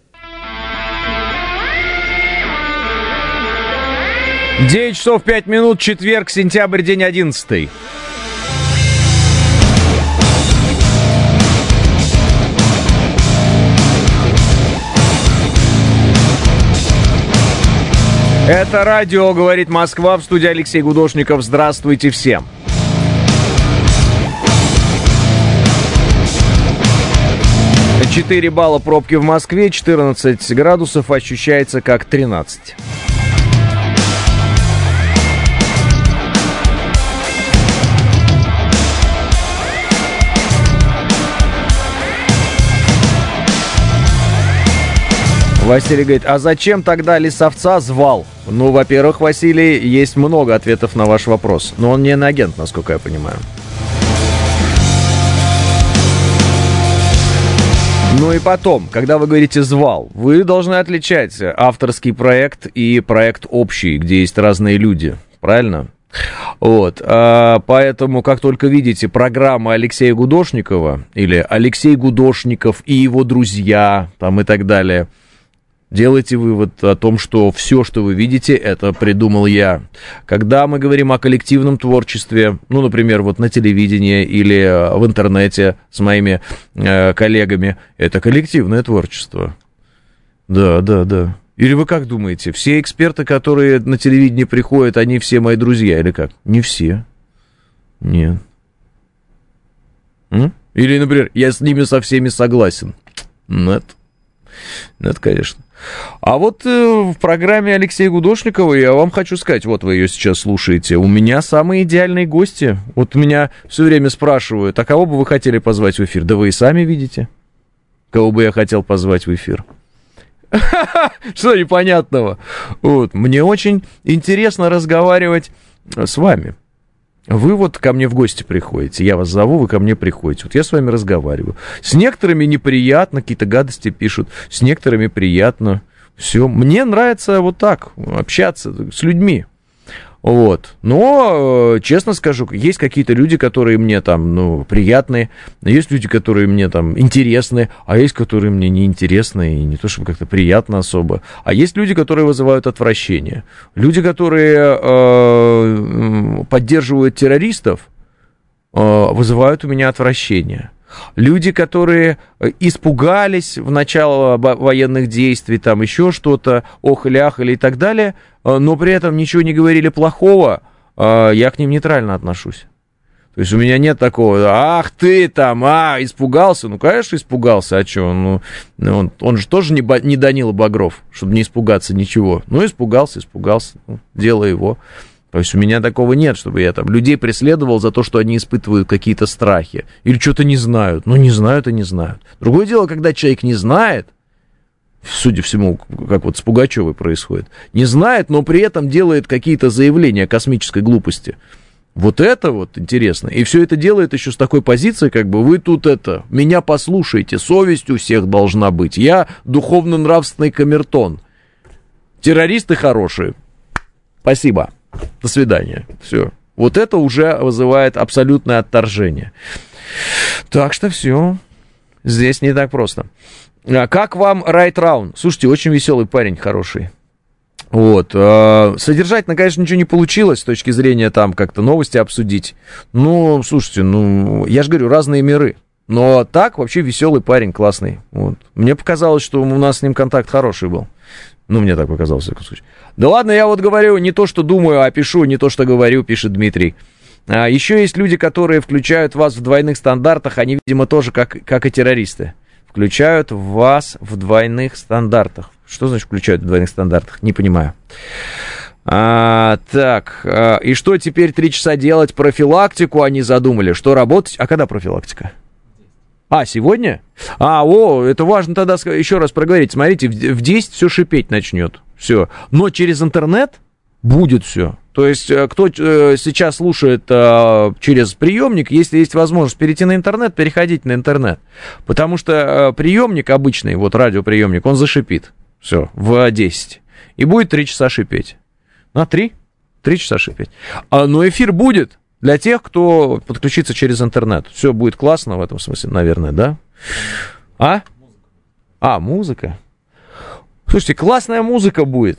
9 часов 5 минут, четверг, сентябрь, день 11. Это радио «Говорит Москва», в студии Алексей Гудошников. Здравствуйте всем. «4 балла пробки в Москве, 14 градусов, ощущается как 13. Василий говорит, а зачем тогда Лисовца звал? Ну, во-первых, Василий, есть много ответов на ваш вопрос. Но он не иноагент, насколько я понимаю. Ну и потом, когда вы говорите «звал», вы должны отличать авторский проект и проект общий, где есть разные люди. Правильно? Вот, поэтому, как только видите программу Алексея Гудошникова или Алексей Гудошников и его друзья, там и так далее, делайте вывод о том, что все, что вы видите, это придумал я. Когда мы говорим о коллективном творчестве, ну, например, вот на телевидении или в интернете с моими коллегами, это коллективное творчество. Да. Или вы как думаете, все эксперты, которые на телевидении приходят, они все мои друзья или как? Не все. Нет. Или, например, я с ними со всеми согласен. Нет, конечно. А вот в программе Алексея Гудошникова я вам хочу сказать, вот вы ее сейчас слушаете, у меня самые идеальные гости. Вот меня все время спрашивают, а кого бы вы хотели позвать в эфир? Да вы и сами видите, кого бы я хотел позвать в эфир. Что непонятного? Вот. Мне очень интересно разговаривать с вами. Вы вот ко мне в гости приходите, я вас зову, вы ко мне приходите, вот я с вами разговариваю. С некоторыми неприятно, какие-то гадости пишут, с некоторыми приятно. Все, мне нравится вот так общаться с людьми. Вот. Но, честно скажу, есть какие-то люди, которые мне там, ну, приятные, есть люди, которые мне там интересны, а есть, которые мне неинтересны, и не то чтобы как-то приятно особо. А есть люди, которые вызывают отвращение. Люди, которые поддерживают террористов, вызывают у меня отвращение. Люди, которые испугались в начале военных действий, там еще что-то, охали-ахали и так далее, но при этом ничего не говорили плохого, я к ним нейтрально отношусь. То есть у меня нет такого, ах ты там, испугался, ну, конечно, испугался, а что, ну, он же тоже не Данила Багров, чтобы не испугаться ничего. Ну, испугался, ну, дело его. То есть у меня такого нет, чтобы я там людей преследовал за то, что они испытывают какие-то страхи. Или что-то не знают. Ну, не знают и не знают. Другое дело, когда человек не знает, судя по всему, как вот с Пугачевой происходит, не знает, но при этом делает какие-то заявления о космической глупости. Вот это вот интересно. И все это делает еще с такой позиции, как бы вы тут меня послушайте, совесть у всех должна быть. Я духовно-нравственный камертон. Террористы хорошие. Спасибо. До свидания. Все. Вот это уже вызывает абсолютное отторжение. Так что все. Здесь не так просто. Как вам Райт Раун? Слушайте, очень веселый парень, хороший. Вот. Содержательно, конечно, ничего не получилось с точки зрения там как-то новости обсудить. Ну, слушайте, я же говорю, разные миры. Но так вообще веселый парень, классный. Вот. Мне показалось, что у нас с ним контакт хороший был. Ну, мне так показалось, в всяком случае. Да ладно, я вот говорю не то, что думаю, а пишу не то, что говорю, пишет Дмитрий. Еще есть люди, которые включают вас в двойных стандартах, они, видимо, тоже, как и террористы. Включают вас в двойных стандартах. Что значит включают в двойных стандартах? Не понимаю. Так, и что теперь 3 часа делать? Профилактику они задумали. Что работать? А когда профилактика? Сегодня? Это важно тогда еще раз проговорить. Смотрите, в 10 все шипеть начнет. Все. Но через интернет будет все. То есть, кто сейчас слушает через приемник, если есть возможность перейти на интернет, переходите на интернет. Потому что приемник обычный, вот радиоприемник, он зашипит. Все, в 10. И будет 3 часа шипеть. На 3 часа шипеть. Но эфир будет для тех, кто подключится через интернет. Все будет классно в этом смысле, наверное, да? Музыка. Слушайте, классная музыка будет.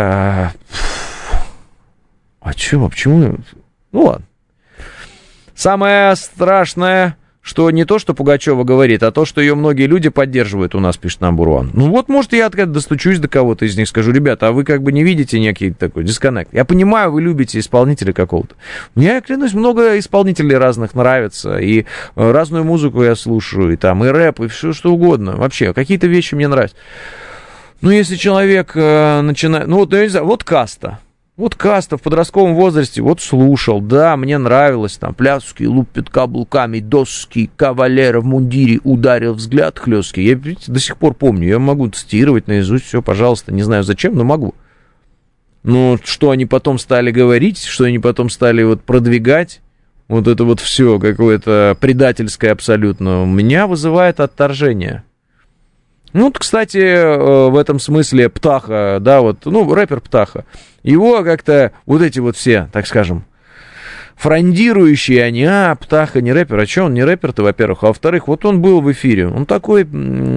Почему? Ну ладно. Самое страшное, что не то, что Пугачева говорит, а то, что ее многие люди поддерживают у нас, пишет Number One. Ну вот, может, я достучусь до кого-то из них, скажу: ребята, а вы как бы не видите некий такой дисконнект? Я понимаю, вы любите исполнителя какого-то. Мне, клянусь, много исполнителей разных нравится, и разную музыку я слушаю, и там, и рэп, и все что угодно. Вообще, какие-то вещи мне нравятся. Ну, если человек начинает... Ну, вот, я не знаю, вот Каста. Вот Каста в подростковом возрасте, вот слушал, да, мне нравилось, там, пляски лупят каблуками, доски, кавалера в мундире ударил взгляд хлесткий. Я, видите, до сих пор помню, я могу цитировать наизусть, все, пожалуйста, не знаю зачем, но могу. Но что они потом стали говорить, что они потом стали вот продвигать, вот это вот все какое-то предательское абсолютно, у меня вызывает отторжение. Ну, вот, кстати, в этом смысле Птаха, да, вот, ну, рэпер Птаха, его как-то вот эти вот все, так скажем, фрондирующие они, Птаха не рэпер, а что он не рэпер-то, во-первых, а во-вторых, вот он был в эфире, он такой,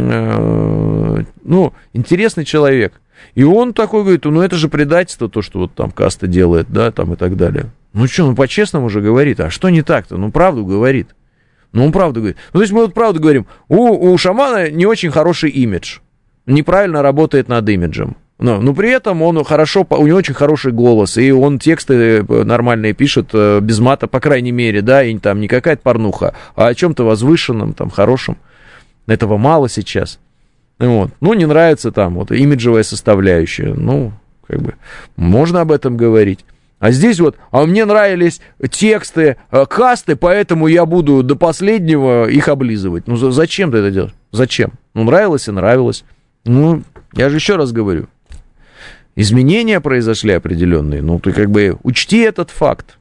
ну, интересный человек, и он такой говорит: ну, это же предательство, то, что вот там Каста делает, да, там и так далее. Ну, что, ну, по-честному же говорит, а что не так-то, ну, правду говорит. Ну, он правду говорит. Ну, то есть мы вот правду говорим, у шамана не очень хороший имидж, неправильно работает над имиджем. Но при этом он у него очень хороший голос, и он тексты нормальные пишет, без мата, по крайней мере, да, и там не какая-то порнуха, а о чем-то возвышенном, там, хорошем. Этого мало сейчас. Вот. Ну, не нравится там вот имиджевая составляющая. Ну, как бы, можно об этом говорить. А здесь вот, мне нравились тексты Касты, поэтому я буду до последнего их облизывать. Ну, зачем ты это делаешь? Зачем? Ну, нравилось и нравилось. Ну, я же еще раз говорю, изменения произошли определенные. Ну, ты как бы учти этот факт.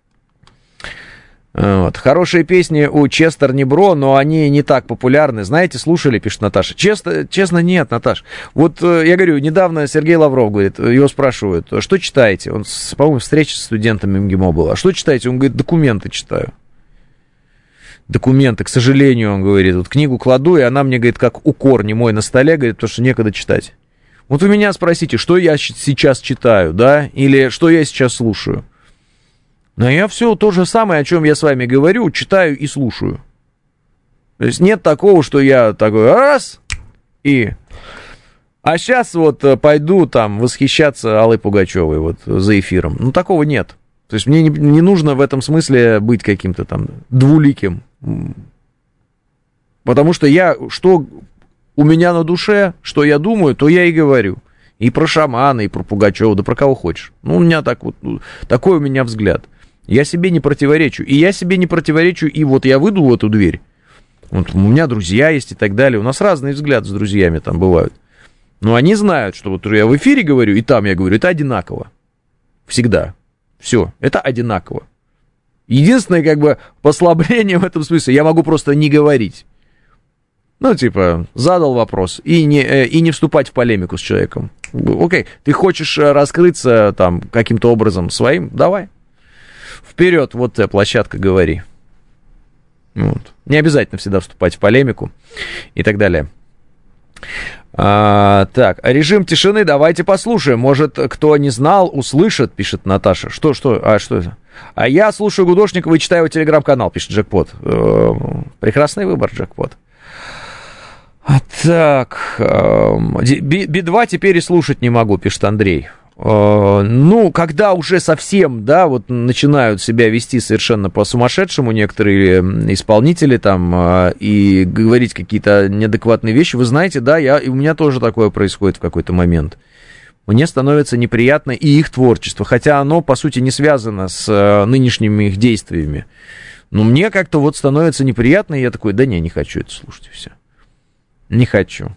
Вот. Хорошие песни у Честер Небро, но они не так популярны. Знаете, слушали, пишет Наташа. Честно, нет, Наташ. Вот я говорю, недавно Сергей Лавров говорит, его спрашивают: что читаете? Он, по-моему, встреча с студентами МГИМО была. А что читаете? Он говорит: документы читаю. Документы, к сожалению, он говорит. Вот книгу кладу, и она мне, говорит, как укор немой на столе, говорит, потому что некогда читать. Вот вы меня спросите, что я сейчас читаю, да, или что я сейчас слушаю. Но я все то же самое, о чем я с вами говорю, читаю и слушаю. То есть нет такого, что я такой раз и... А сейчас вот пойду там восхищаться Аллой Пугачевой вот за эфиром. Ну, такого нет. То есть мне не нужно в этом смысле быть каким-то там двуликим. Потому что что у меня на душе, что я думаю, то я и говорю. И про шамана, и про Пугачева, да про кого хочешь. Ну, у меня такой у меня взгляд. Я себе не противоречу. И я себе не противоречу, и вот я выйду в эту дверь. Вот у меня друзья есть и так далее. У нас разные взгляды с друзьями там бывают. Но они знают, что вот я в эфире говорю, и там я говорю, это одинаково. Всегда. Все, это одинаково. Единственное, как бы, послабление в этом смысле, я могу просто не говорить. Ну, типа, задал вопрос, и не вступать в полемику с человеком. Окей, ты хочешь раскрыться там каким-то образом своим? Давай. Вперед, вот твоя площадка, говори. Вот. Не обязательно всегда вступать в полемику и так далее. Так, режим тишины давайте послушаем. Может, кто не знал, услышит, пишет Наташа. Что это? А я слушаю Гудошникова и читаю его телеграм-канал, пишет Джекпот. Прекрасный выбор, Джекпот. Так, Би-2 теперь и слушать не могу, пишет Андрей. Ну, когда уже совсем, да, вот начинают себя вести совершенно по-сумасшедшему некоторые исполнители там и говорить какие-то неадекватные вещи, вы знаете, да, у меня тоже такое происходит в какой-то момент. Мне становится неприятно и их творчество, хотя оно, по сути, не связано с нынешними их действиями. Но мне как-то вот становится неприятно, и я такой, да не хочу это слушать, все. Не хочу.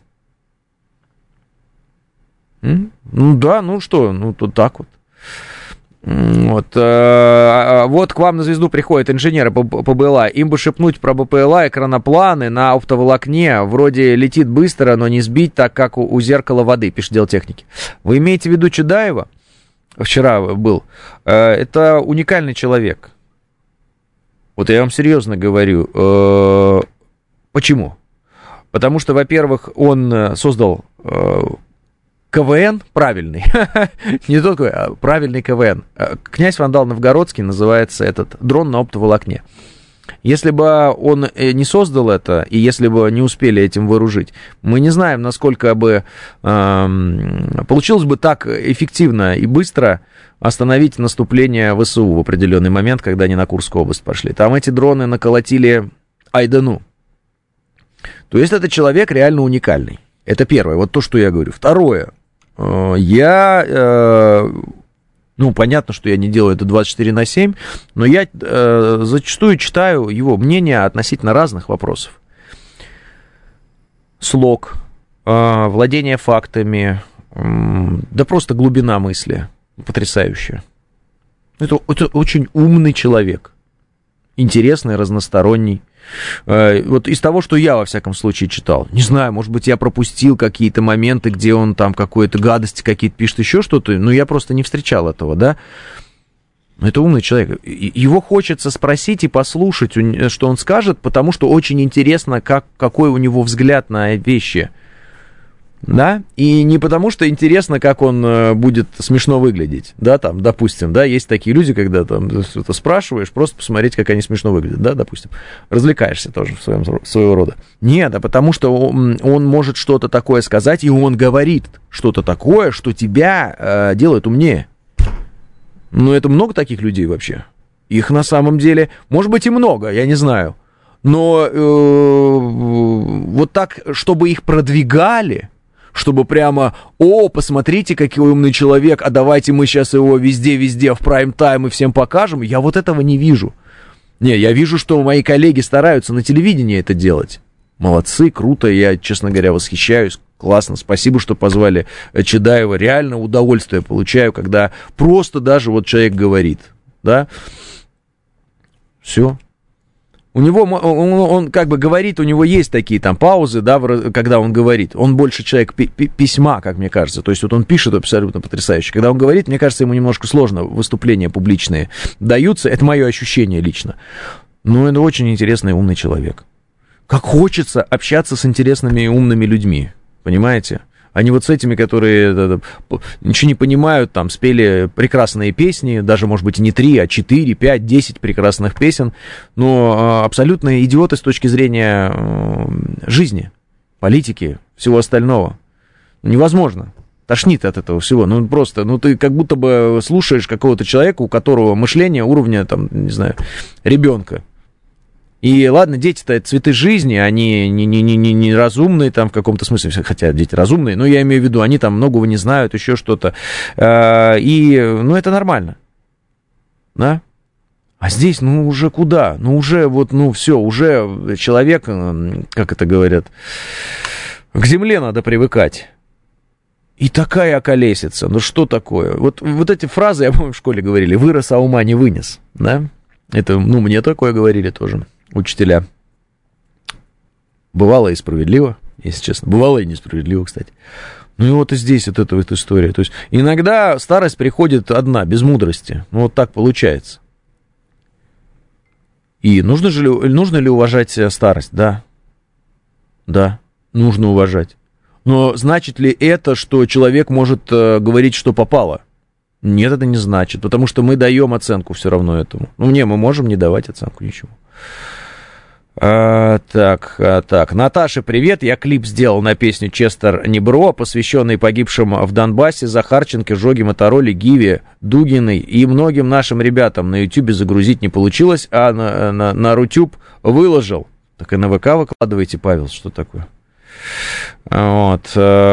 Ну да, ну что, ну тут так вот. Вот к вам на звезду приходят инженеры по БПЛА. Им бы шепнуть про БПЛА, экранопланы на оптоволокне. Вроде летит быстро, но не сбить, так как у зеркала воды, пишет Делтехники. Вы имеете в виду Чудаева? Вчера был. Это уникальный человек. Вот я вам серьезно говорю. Почему? Потому что, во-первых, он создал КВН правильный. Не тот КВН, а правильный КВН. Князь Вандал Новгородский называется этот дрон на оптоволокне. Если бы он не создал это, и если бы не успели этим вооружить, мы не знаем, насколько бы получилось бы так эффективно и быстро остановить наступление ВСУ в определенный момент, когда они на Курскую область пошли. Там эти дроны наколотили айдану. То есть это человек реально уникальный. Это первое, вот то, что я говорю. Второе, понятно, что я не делаю это 24/7, но я зачастую читаю его мнение относительно разных вопросов. Слог, владение фактами, да просто глубина мысли потрясающая. Это очень умный человек, интересный, разносторонний. Вот из того, что я, во всяком случае, читал. Не знаю, может быть, я пропустил какие-то моменты, где он там какие-то гадости какие-то пишет, еще что-то, но я просто не встречал этого, да. Это умный человек. Его хочется спросить и послушать, что он скажет, потому что очень интересно, какой у него взгляд на вещи. Да, и не потому, что интересно, как он будет смешно выглядеть, да, там, допустим, да, есть такие люди, когда там что-то спрашиваешь, просто посмотреть, как они смешно выглядят, да, допустим, развлекаешься тоже своего рода. Нет, а потому что он может что-то такое сказать, и он говорит что-то такое, что тебя делает умнее. Ну, это много таких людей вообще. Их на самом деле, может быть, и много, я не знаю, но вот так, чтобы их продвигали, чтобы прямо, посмотрите, какой умный человек, а давайте мы сейчас его везде в прайм-тайм и всем покажем, я вот этого не вижу. Не, я вижу, что мои коллеги стараются на телевидении это делать. Молодцы, круто, я, честно говоря, восхищаюсь, классно, спасибо, что позвали Чудаева, реально удовольствие получаю, когда просто даже вот человек говорит, да, все. У него, он как бы говорит, у него есть такие там паузы, да, когда он говорит. Он больше человек письма, как мне кажется. То есть вот он пишет абсолютно потрясающе. Когда он говорит, мне кажется, ему немножко сложно выступления публичные даются. Это мое ощущение лично. Но это очень интересный умный человек. Как хочется общаться с интересными и умными людьми. Понимаете? А не вот с этими, которые ничего не понимают, там, спели прекрасные песни, даже, может быть, не 3, а 4, 5, 10 прекрасных песен, но абсолютно идиоты с точки зрения жизни, политики, всего остального. Невозможно. Тошнит от этого всего. Ну, просто, ты как будто бы слушаешь какого-то человека, у которого мышление уровня, там, не знаю, ребенка. И ладно, дети-то это цветы жизни, они не разумные там в каком-то смысле, хотя дети разумные, но я имею в виду, они там многого не знают, еще что-то. Это нормально. Да? А здесь, уже куда? Уже все, уже человек, как это говорят, к земле надо привыкать. И такая околесица, что такое? Вот эти фразы, я помню, в школе говорили, вырос, а ума не вынес, да? Это, мне такое говорили тоже. Учителя. Бывало и справедливо, если честно. Бывало и несправедливо, кстати. Ну и вот и здесь вот эта вот история. То есть иногда старость приходит одна, без мудрости. Вот так получается. И нужно ли уважать старость? Да. Да, нужно уважать. Но значит ли это, что человек может говорить, что попало? Нет, это не значит, потому что мы даем оценку все равно этому. Мы можем не давать оценку ничему. Так. Наташа, привет. Я клип сделал на песню «Честер Небро», посвященный погибшим в Донбассе Захарченко, Жоге, Мотороле, Гиве, Дугиной и многим нашим ребятам. На Ютубе загрузить не получилось, а на Рутюб выложил. Так и на ВК выкладывайте, Павел, что такое? Вот.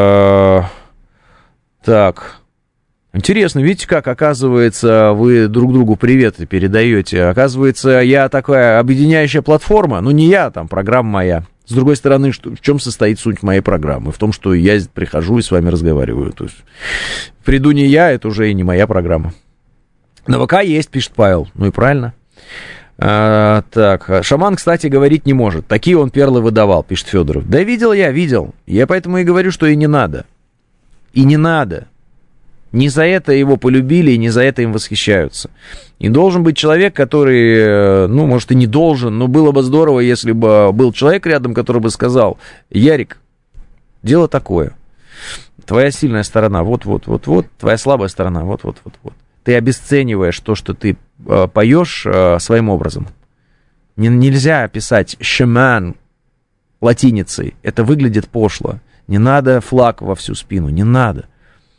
Так. Интересно, видите, как, оказывается, вы друг другу приветы передаете. Оказывается, я такая объединяющая платформа. Ну, не я, там, программа моя. С другой стороны, в чем состоит суть моей программы? В том, что я прихожу и с вами разговариваю. То есть, приду не я, это уже и не моя программа. На ВК есть, пишет Павел. Ну и правильно. Так, шаман, кстати, говорить не может. Такие он перлы выдавал, пишет Федоров. Да видел. Я поэтому и говорю, что и не надо. И не надо. Не за это его полюбили, и не за это им восхищаются. И должен быть человек, который, ну, может, и не должен, но было бы здорово, если бы был человек рядом, который бы сказал: Ярик, дело такое. Твоя сильная сторона, вот, твоя слабая сторона, вот. Ты обесцениваешь то, что ты поешь своим образом. Нельзя писать «шаман» латиницей. Это выглядит пошло. Не надо флаг во всю спину, не надо.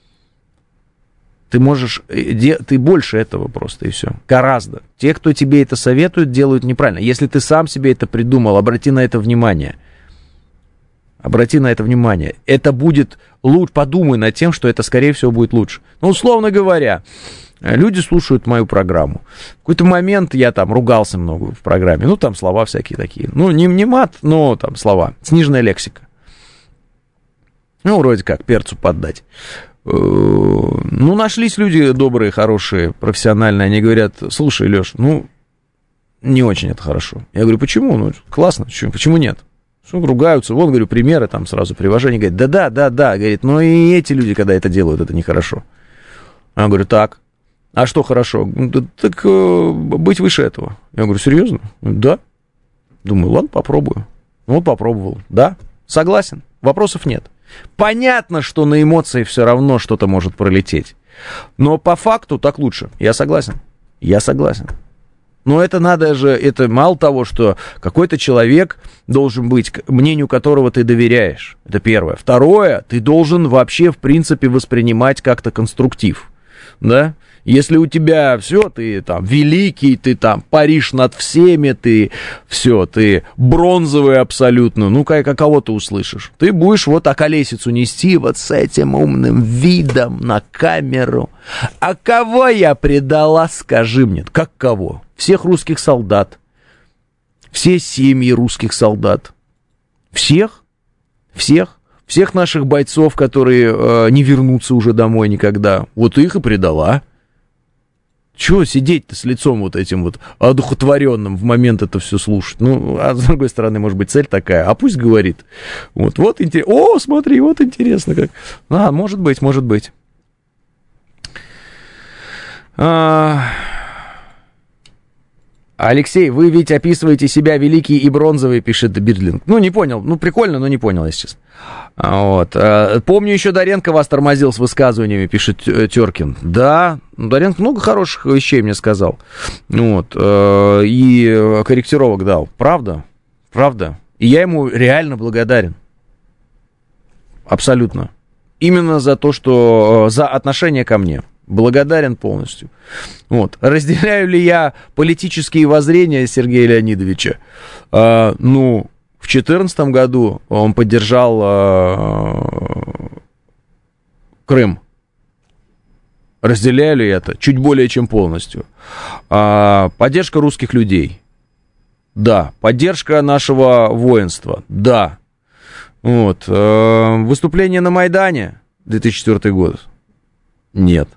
Ты можешь, ты больше этого просто, и все. Гораздо. Те, кто тебе это советует, делают неправильно. Если ты сам себе это придумал, обрати на это внимание. Это будет лучше. Подумай над тем, что это, скорее всего, будет лучше. Ну, условно говоря, люди слушают мою программу. В какой-то момент я там ругался много в программе. Ну, там слова всякие такие. Ну, не мат, но там слова. Сниженная лексика. Ну, вроде как, перцу поддать. Ну, нашлись люди добрые, хорошие, профессиональные. Они говорят: слушай, Леш, ну, не очень это хорошо. Я говорю: почему? Ну, классно, почему нет? Что ругаются? Вот, говорю, примеры там сразу привожу. Они говорят: да. Говорит, но и эти люди, когда это делают, это нехорошо. Я говорю: так, а что хорошо? Так быть выше этого. Я говорю: серьезно? Да. Думаю, ладно, попробую. Вот попробовал. Да, согласен, вопросов нет. Понятно, что на эмоции все равно что-то может пролететь. Но по факту так лучше. Я согласен. Но это надо же, это мало того, что какой-то человек должен быть, мнению которого ты доверяешь. Это первое. Второе, ты должен вообще, в принципе, воспринимать как-то конструктив. Да? Если у тебя все, ты там великий, ты там паришь над всеми, ты все, ты бронзовый абсолютно, ну, кого ты услышишь? Ты будешь вот околесицу нести вот с этим умным видом на камеру. А кого я предала, скажи мне? Как кого? Всех русских солдат, все семьи русских солдат, всех наших бойцов, которые не вернутся уже домой никогда, вот их и предала. Чего сидеть-то с лицом вот этим вот одухотворенным в момент это все слушать? Ну, а с другой стороны, может быть, цель такая, а пусть говорит. Вот интересно. О, смотри, вот интересно как. Может быть. Алексей, вы ведь описываете себя великий и бронзовый, пишет Бирлинг. Ну, не понял. Ну, прикольно, но не понял, если честно. Вот. Помню, еще Доренко вас тормозил с высказываниями, пишет Теркин. Да, Доренко много хороших вещей мне сказал. Вот. И корректировок дал. Правда. И я ему реально благодарен. Абсолютно. Именно за то, что... За отношение ко мне. Благодарен полностью. Вот. Разделяю ли я политические воззрения Сергея Леонидовича? Ну, в 2014 году он поддержал Крым. Разделяю ли это? Чуть более чем полностью. Поддержка русских людей. Да. Поддержка нашего воинства. Да. Вот. Выступление на Майдане 2004 год. Нет.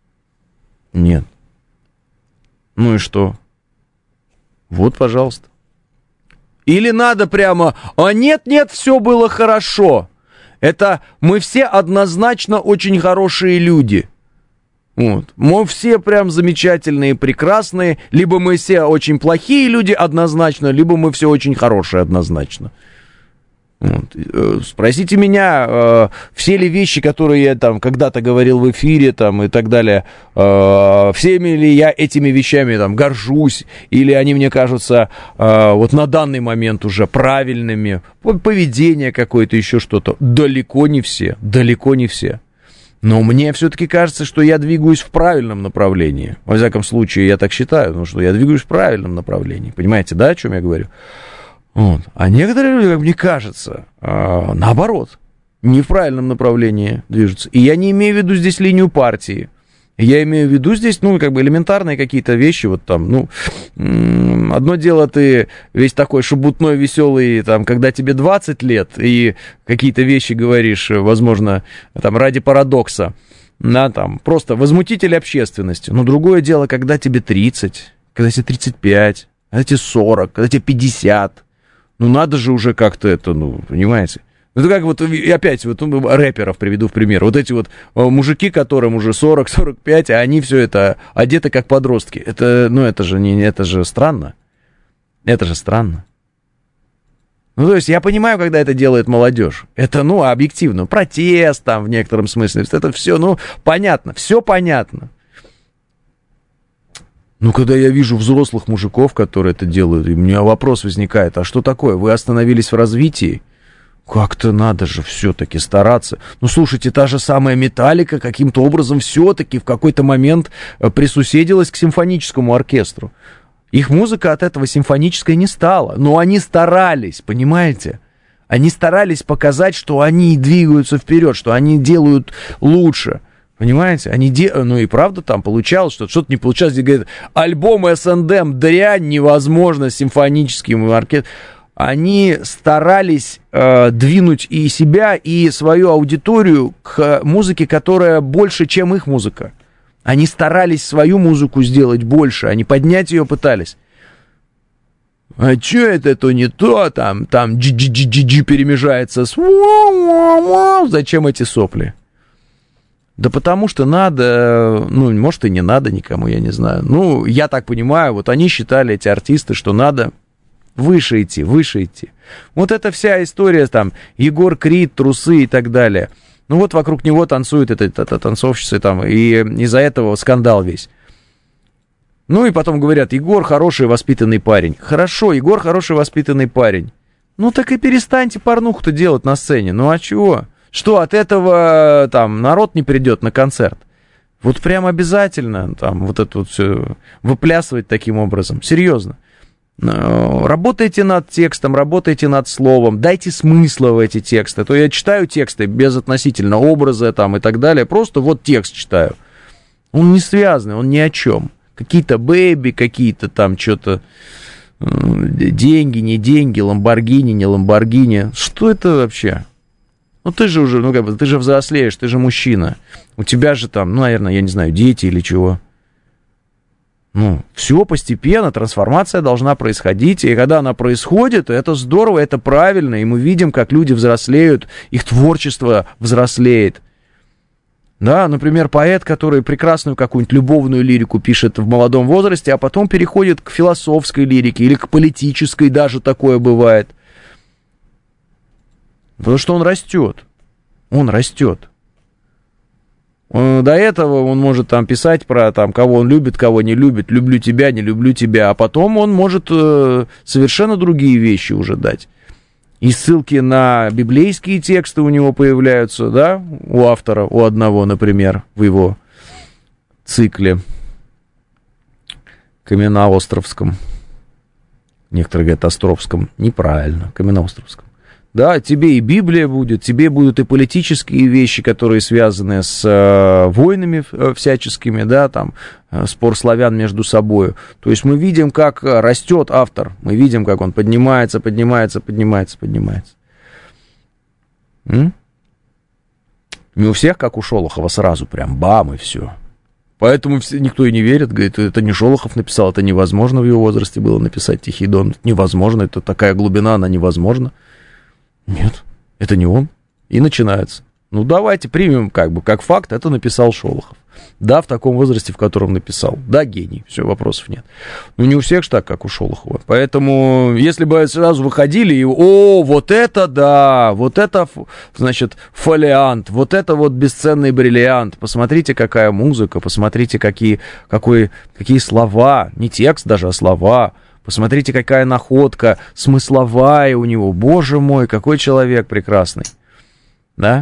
Ну и что? Вот, пожалуйста. Или надо прямо: нет, все было хорошо. Это мы все однозначно очень хорошие люди. Вот. Мы все прям замечательные, прекрасные. Либо мы все очень плохие люди однозначно, либо мы все очень хорошие однозначно. Вот. Спросите меня, все ли вещи, которые я там когда-то говорил в эфире там, и так далее, всеми ли я этими вещами там горжусь, или они мне кажутся вот на данный момент уже правильными, поведение какое-то, еще что-то. Далеко не все. Но мне все-таки кажется, что я двигаюсь в правильном направлении. Во всяком случае, я так считаю, потому что я двигаюсь в правильном направлении. Понимаете, да, о чем я говорю? Вот. А некоторые люди, как мне кажется, наоборот, не в правильном направлении движутся. И я не имею в виду здесь линию партии. Я имею в виду здесь, как бы элементарные какие-то вещи, вот там, одно дело ты весь такой шебутной, веселый, там, когда тебе 20 лет, и какие-то вещи говоришь, возможно, там, ради парадокса, да, там, просто возмутитель общественности. Но другое дело, когда тебе 30, когда тебе 35, когда тебе 40, когда тебе 50, надо же уже как-то это, понимаете? Это как вот, и опять, вот рэперов приведу в пример. Вот эти вот мужики, которым уже 40-45, а они все это одеты как подростки. Это же странно. Это же странно. То есть я понимаю, когда это делает молодежь. Это, объективно, протест там в некотором смысле. Это все, понятно, все понятно. Когда я вижу взрослых мужиков, которые это делают, и у меня вопрос возникает, а что такое? Вы остановились в развитии? Как-то надо же все-таки стараться. Слушайте, та же самая Металлика каким-то образом все-таки в какой-то момент присуседилась к симфоническому оркестру. Их музыка от этого симфонической не стала. Но они старались, понимаете? Они старались показать, что они двигаются вперед, что они делают лучше. Понимаете? И правда там получалось, что-то не получалось. Здесь говорят, альбом S&M дрянь, невозможно с симфоническим оркестром. Они старались двинуть и себя, и свою аудиторию к музыке, которая больше, чем их музыка. Они старались свою музыку сделать больше, они поднять ее пытались. А что это не то, там джи перемежается с зачем эти сопли? Да потому что надо, может и не надо никому, я не знаю. Я так понимаю, вот они считали, эти артисты, что надо выше идти. Вот эта вся история, там, Егор Крид, трусы и так далее. Вот вокруг него танцует эта танцовщица, там, и из-за этого скандал весь. И потом говорят, Егор хороший, воспитанный парень. Хорошо, Егор хороший, воспитанный парень. Так и перестаньте порнуху-то делать на сцене. А чего? Что, от этого там народ не придет на концерт? Вот прям обязательно там вот это вот все выплясывать таким образом. Серьезно. Работайте над текстом, работайте над словом, дайте смысла в эти тексты. А то я читаю тексты безотносительно образа там и так далее, просто вот текст читаю. Он не связанный, он ни о чем. Какие-то бэби, какие-то там что-то, деньги, не деньги, ламборгини, не ламборгини. Что это вообще? Ты же уже, ты же взрослеешь, ты же мужчина. У тебя же там, наверное, я не знаю, дети или чего. Все постепенно, трансформация должна происходить, и когда она происходит, это здорово, это правильно, и мы видим, как люди взрослеют, их творчество взрослеет. Да, например, поэт, который прекрасную какую-нибудь любовную лирику пишет в молодом возрасте, а потом переходит к философской лирике или к политической, даже такое бывает. Потому что он растет. До этого он может там писать про там, кого он любит, кого не любит, люблю тебя, не люблю тебя, а потом он может совершенно другие вещи уже дать. И ссылки на библейские тексты у него появляются, да, у автора, у одного, например, в его цикле Каменноостровском. Некоторые говорят Островском. Неправильно, Каменноостровском. Да, тебе и Библия будет, тебе будут и политические вещи, которые связаны с войнами всяческими, да, там, спор славян между собой. То есть мы видим, как растет автор, мы видим, как он поднимается. Не у всех, как у Шолохова, сразу прям бам и все. Поэтому никто и не верит, говорит, это не Шолохов написал, это невозможно в его возрасте было написать «Тихий дон». Невозможно, это такая глубина, она невозможна. Нет, это не он. И начинается. Давайте примем как факт, это написал Шолохов. Да, в таком возрасте, в котором написал. Да, гений, все, вопросов нет. Но не у всех же так, как у Шолохова. Поэтому, если бы сразу выходили и, вот это да, вот это, значит, фолиант, вот это вот бесценный бриллиант, посмотрите, какая музыка, посмотрите, какие слова, не текст даже, а слова, посмотрите, какая находка смысловая у него, боже мой, какой человек прекрасный, да?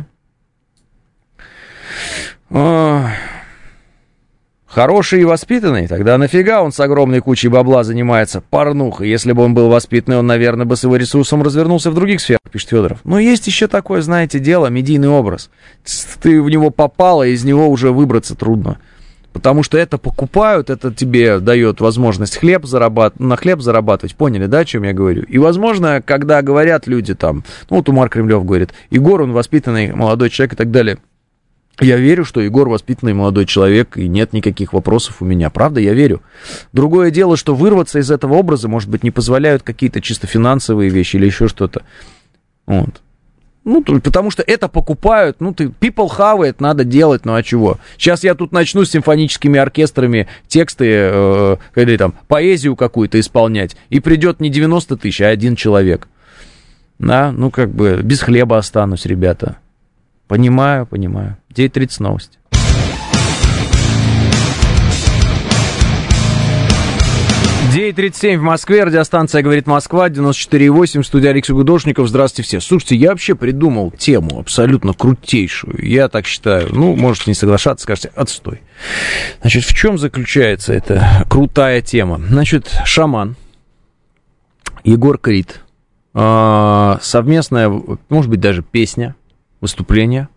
Хороший и воспитанный, тогда нафига он с огромной кучей бабла занимается порнухой? Если бы он был воспитанный, он, наверное, бы с его ресурсом развернулся в других сферах, пишет Федоров. Но есть еще такое, знаете, дело, медийный образ. Ты в него попал, и из него уже выбраться трудно. Потому что это покупают, это тебе дает возможность на хлеб зарабатывать. Поняли, да, о чем я говорю? И, возможно, когда говорят люди там, вот Умар Кремлев говорит, Егор, он воспитанный молодой человек и так далее. Я верю, что Егор воспитанный молодой человек, и нет никаких вопросов у меня. Правда, я верю. Другое дело, что вырваться из этого образа, может быть, не позволяют какие-то чисто финансовые вещи или еще что-то. Вот. Потому что это покупают, people have it, надо делать, а чего? Сейчас я тут начну с симфоническими оркестрами тексты, или там поэзию какую-то исполнять, и придет не 90 тысяч, а 1 человек. Да, без хлеба останусь, ребята. Понимаю. 9:30 новости. «9:37 в Москве, радиостанция «Говорит Москва», 94,8, студия Алексей Гудошников. Здравствуйте все. Слушайте, я вообще придумал тему абсолютно крутейшую. Я так считаю. Можете не соглашаться, скажете, отстой. Значит, в чем заключается эта крутая тема? Значит, шаман, Егор Крид, совместная, может быть, даже песня, выступление.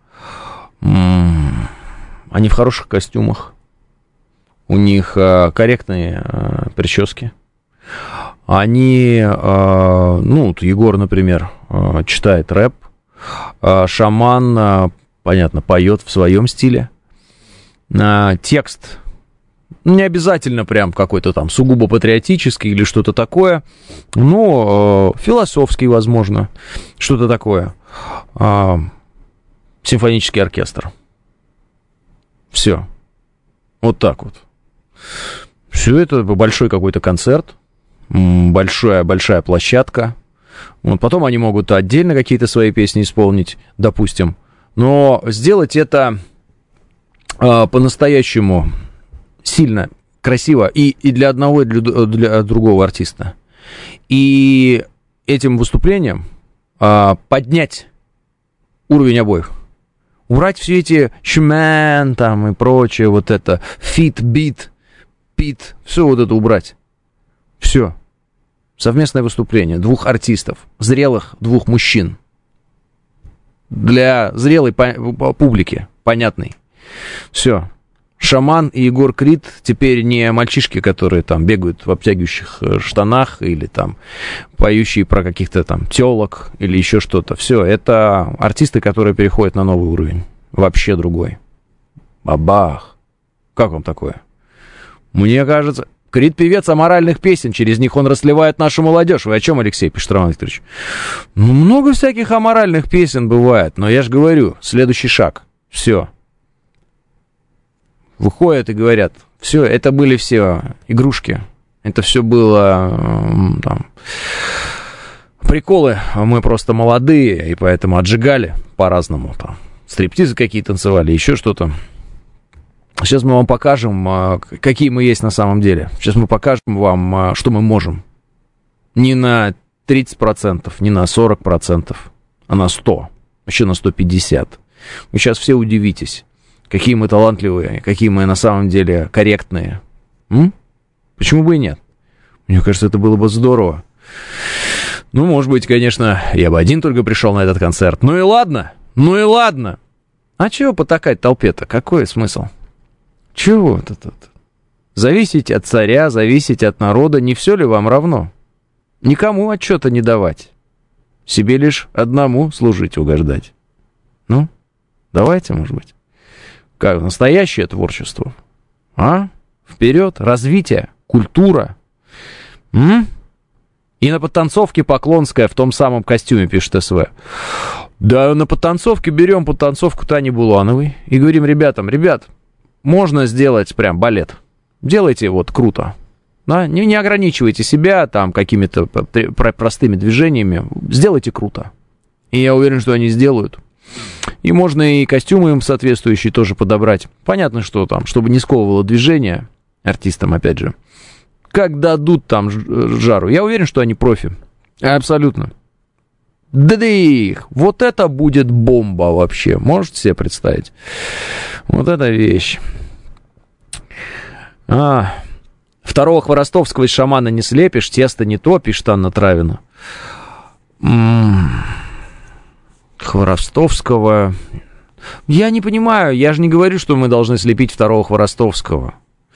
Они в хороших костюмах. У них корректные прически. Они, Егор, например, читает рэп. Шаман, понятно, поет в своем стиле. Текст не обязательно прям какой-то там сугубо патриотический или что-то такое, но философский, возможно, что-то такое. Симфонический оркестр. Все. Вот так вот. Все это большой какой-то концерт, большая площадка. Потом они могут отдельно какие-то свои песни исполнить, допустим. Но сделать это по-настоящему сильно, красиво и для одного, и для другого артиста. И этим выступлением поднять уровень обоих. Убрать все эти шмен там и прочее, вот это, фит, бит, пит, все вот это убрать. Все. Совместное выступление 2 артистов, зрелых 2 мужчин. Для зрелой публики, понятной. Все. Шаман и Егор Крид теперь не мальчишки, которые там бегают в обтягивающих штанах или там поющие про каких-то там тёлок или еще что-то. Все, это артисты, которые переходят на новый уровень. Вообще другой. Бабах. Как вам такое? Мне кажется, Крид певец аморальных песен, через них он расливает нашу молодежь. Вы о чем, Алексей, пишет Роман Викторович? Много всяких аморальных песен бывает, но я же говорю, следующий шаг. Все. Выходят и говорят, все, это были все игрушки, это все было там, приколы, мы просто молодые, и поэтому отжигали по-разному, там, стриптизы какие танцевали, еще что-то. Сейчас мы вам покажем, какие мы есть на самом деле. Сейчас мы покажем вам, что мы можем. Не на 30%, не на 40%, а на 100%, еще на 150%. Вы сейчас все удивитесь. Какие мы талантливые, какие мы на самом деле корректные. Почему бы и нет? Мне кажется, это было бы здорово. Может быть, конечно, я бы один только пришел на этот концерт. Ну и ладно. А чего потакать толпе-то? Какой смысл? Чего это тут? Зависеть от царя, зависеть от народа, не все ли вам равно? Никому отчета не давать. Себе лишь одному служить, угождать. Давайте, может быть. Как настоящее творчество. Вперед, развитие, культура. И на подтанцовке Поклонская в том самом костюме, пишет СВ. Да, на подтанцовке берем подтанцовку Тани Булановой и говорим ребят, можно сделать прям балет. Делайте вот круто. Да? Не ограничивайте себя там какими-то простыми движениями. Сделайте круто. И я уверен, что они сделают. И можно и костюмы им соответствующие тоже подобрать. Понятно, что там, чтобы не сковывало движение артистам, опять же. Как дадут там жару. Я уверен, что они профи. Абсолютно. Да-дых! Вот это будет бомба вообще. Можете себе представить? Вот эта вещь. Второго Хворостовского из «Шамана» не слепишь, тесто не то, пишет Анна Травина. Хворостовского... Я не понимаю, я же не говорю, что мы должны слепить второго Хворостовского.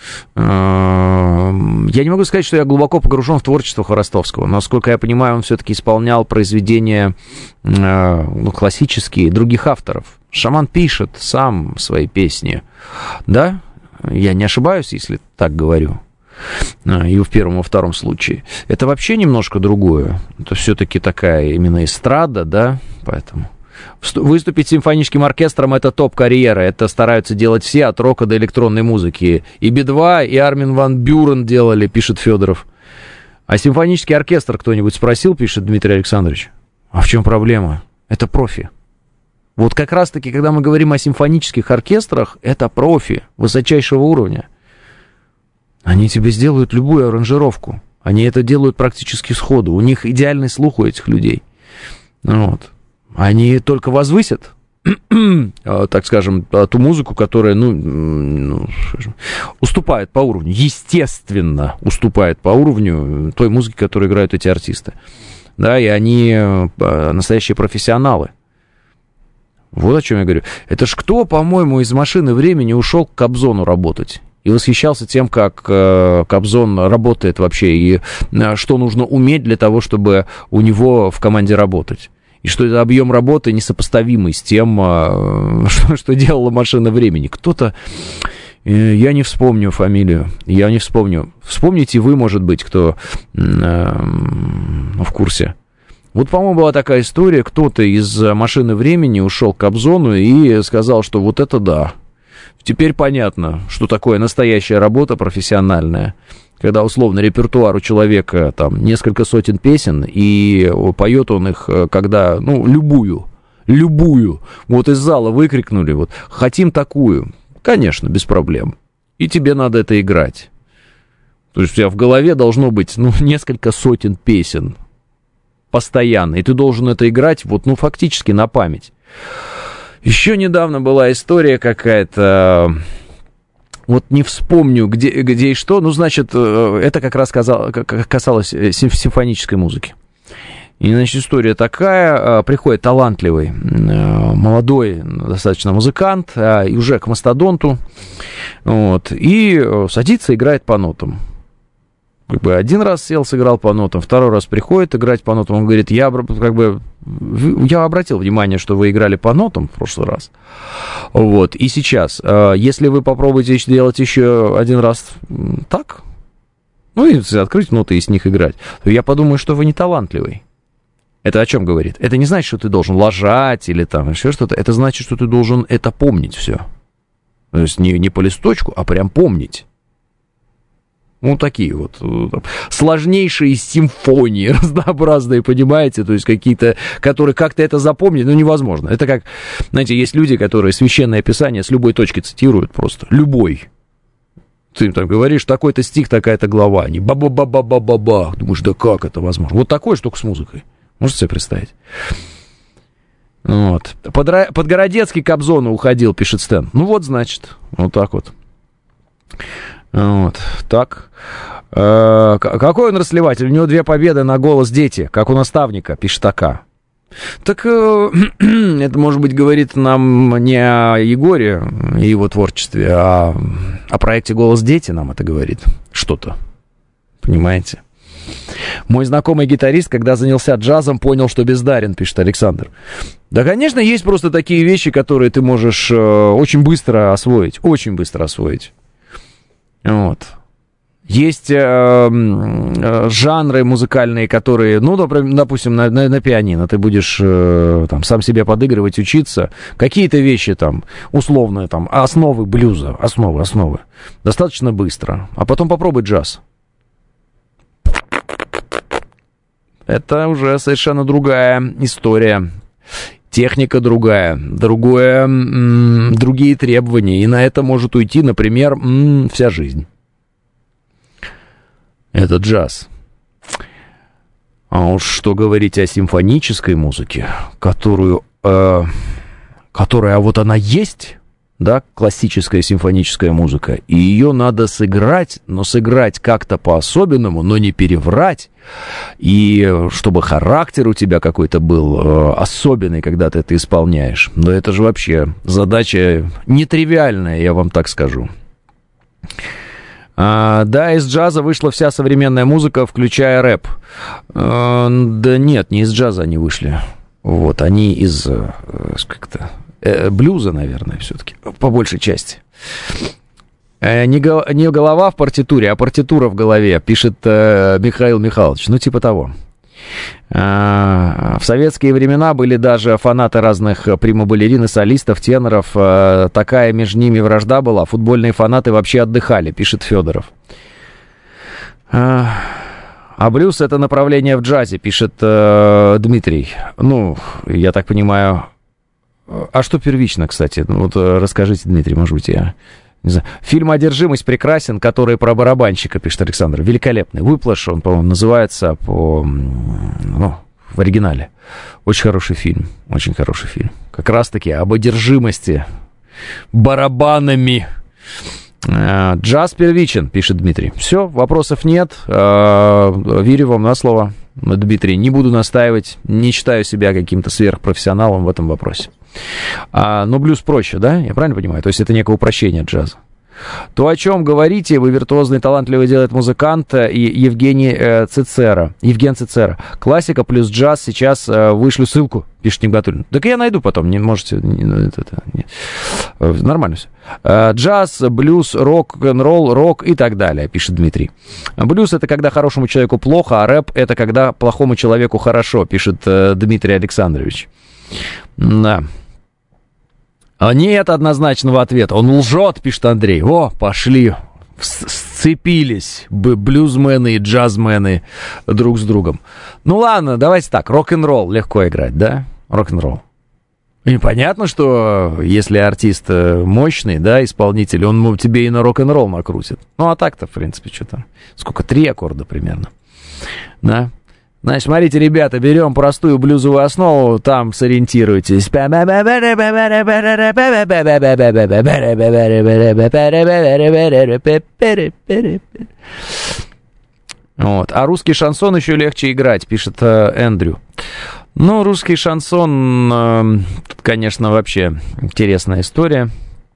Я не могу сказать, что я глубоко погружен в творчество Хворостовского. Насколько я понимаю, он все-таки исполнял произведения классические других авторов. Шаман пишет сам свои песни. Да? Я не ошибаюсь, если так говорю. И в первом, и во втором случае. Это вообще немножко другое. Это все-таки такая именно эстрада, да? Поэтому... Выступить с симфоническим оркестром — это топ-карьера. Это стараются делать все, от рока до электронной музыки. И Би-2, и Армин ван Бюрен делали, пишет Федоров. А симфонический оркестр кто-нибудь спросил, пишет Дмитрий Александрович? А в чем проблема? Это профи. Вот как раз-таки, когда мы говорим о симфонических оркестрах, это профи высочайшего уровня. Они тебе сделают любую аранжировку. Они это делают практически сходу. У них идеальный слух у этих людей. Вот. Они только возвысят, так скажем, ту музыку, которая, уступает по уровню, естественно, уступает по уровню той музыки, которую играют эти артисты. Да, и они настоящие профессионалы. Вот о чем я говорю. Это ж кто, по-моему, из «Машины времени» ушел к Кобзону работать? И восхищался тем, как Кобзон работает вообще, и что нужно уметь для того, чтобы у него в команде работать. И что это объем работы несопоставимый с тем, что делала «Машина времени». Кто-то, я не вспомню фамилию, я не вспомню. Вспомните вы, может быть, кто в курсе. Вот, по-моему, была такая история, кто-то из «Машины времени» ушел к Кобзону и сказал, что вот это да. Теперь понятно, что такое настоящая работа профессиональная. Когда, условно, репертуар у человека там несколько сотен песен, и поет он их, когда, любую, вот из зала выкрикнули, вот, хотим такую, конечно, без проблем, и тебе надо это играть. То есть у тебя в голове должно быть, несколько сотен песен постоянно, и ты должен это играть, вот, фактически на память. Еще недавно была история какая-то... Вот не вспомню, где и что, это как раз касалось симфонической музыки. И, история такая, приходит талантливый, молодой достаточно музыкант, и уже к мастодонту, вот, и садится, играет по нотам. Один раз сел, сыграл по нотам, второй раз приходит играть по нотам, он говорит, я обратил внимание, что вы играли по нотам в прошлый раз, вот, и сейчас, если вы попробуете сделать еще один раз так, и открыть ноты и с них играть, то я подумаю, что вы не талантливый. Это о чем говорит? Это не значит, что ты должен лажать или там еще что-то, это значит, что ты должен это помнить все. То есть не по листочку, а прям помнить. Такие вот сложнейшие симфонии, разнообразные, понимаете, то есть какие-то, которые как-то это запомнить, невозможно. Это как, знаете, есть люди, которые Священное Писание с любой точки цитируют просто, любой. Ты им там говоришь, такой-то стих, такая-то глава, они ба-ба-ба-ба-ба-ба-ба, думаешь, да как это возможно? Вот такое же только с музыкой, можете себе представить? Вот. Подгородецкий к Кобзону уходил, пишет Стэн. Значит, вот так вот. Вот, так. Какой он расливатель? У него 2 победы на «Голос дети», как у наставника, пишет АК. Так это, может быть, говорит нам не о Егоре и его творчестве, а о проекте «Голос дети» нам это говорит что-то. Понимаете? Мой знакомый гитарист, когда занялся джазом, понял, что бездарен, пишет Александр. Да, конечно, есть просто такие вещи, которые ты можешь очень быстро освоить. Очень быстро освоить. Вот. Есть жанры музыкальные, которые, ну, допустим, на пианино ты будешь там сам себе подыгрывать, учиться. Какие-то вещи там, условные, там, основы блюза, основы. Достаточно быстро. А потом попробуй джаз. Это уже совершенно другая история. Техника другая, другие требования. И на это может уйти, например, вся жизнь. Это джаз. А уж что говорить о симфонической музыке, которая вот она есть, да, классическая симфоническая музыка, и ее надо сыграть, но сыграть как-то по-особенному, но не переврать, и чтобы характер у тебя какой-то был особенный, когда ты это исполняешь. Но это же вообще задача нетривиальная, я вам так скажу. Да, из джаза вышла вся современная музыка, включая рэп. Да нет, не из джаза они вышли. Вот, они из как-то блюза, наверное, все-таки, по большей части. Не голова в партитуре, а партитура в голове, пишет Михаил Михайлович. Ну, типа того. В советские времена были даже фанаты разных прима-балерин и солистов, теноров. Такая между ними вражда была. Футбольные фанаты вообще отдыхали, пишет Федоров. А блюз — это направление в джазе, пишет Дмитрий. Ну, я так понимаю... А что первично, кстати? Вот расскажите, Дмитрий, может быть, я... Не знаю. Фильм «Одержимость» прекрасен, который про барабанщика, пишет Александр. Великолепный. «Выплаш», он, по-моему, называется в оригинале. Очень хороший фильм. Очень хороший фильм. Как раз-таки об одержимости барабанами. Джаз первичен, пишет Дмитрий. Все, вопросов нет. Верю вам на слово, Дмитрий. Не буду настаивать. Не считаю себя каким-то сверхпрофессионалом в этом вопросе. Но блюз проще, да? Я правильно понимаю? То есть это некое упрощение джаза. То, о чем говорите, вы виртуозный, талантливый делает музыкант и Евген Цицера. Классика плюс джаз. Сейчас вышлю ссылку, пишет Нигматуллин. Так я найду потом, не можете... Нормально все. Джаз, блюз, рок-н-ролл, рок и так далее, пишет Дмитрий. Блюз — это когда хорошему человеку плохо, а рэп — это когда плохому человеку хорошо, пишет Дмитрий Александрович. Да. Нет однозначного ответа. Он лжет, пишет Андрей. О, пошли. Сцепились блюзмены и джазмены друг с другом. Ну ладно, давайте так. Рок-н-ролл легко играть, да? Рок-н-ролл. И понятно, что если артист мощный, да, исполнитель, он тебе и на рок-н-ролл накрутит. Ну, а так-то, в принципе, что-то... Сколько? 3 аккорда примерно. Да? Значит, смотрите, ребята, берем простую блюзовую основу, там сориентируйтесь. Вот. А русский шансон еще легче играть, пишет Эндрю. Ну, русский шансон, конечно, вообще интересная история.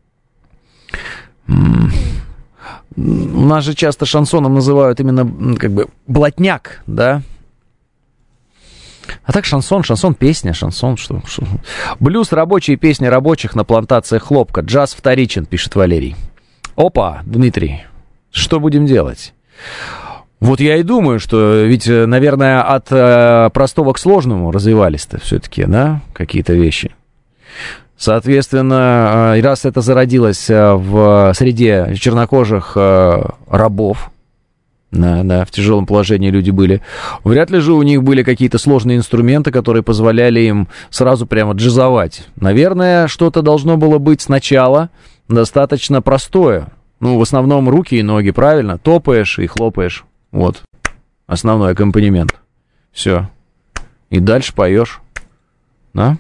У нас же часто шансоном называют именно как бы блатняк, да? А так шансон, песня, шансон, что? Блюз — рабочие песни рабочих на плантациях хлопка. Джаз вторичен, пишет Валерий. Опа, Дмитрий, что будем делать? Вот я и думаю, что ведь, наверное, от простого к сложному развивались-то все-таки, да, какие-то вещи. Соответственно, раз это зародилось в среде чернокожих рабов, да, в тяжелом положении люди были. Вряд ли же у них были какие-то сложные инструменты, которые позволяли им сразу прямо джазовать. Наверное, что-то должно было быть сначала достаточно простое. Ну, в основном руки и ноги, правильно? Топаешь и хлопаешь. Вот. Основной аккомпанемент. Все. И дальше поешь. Да?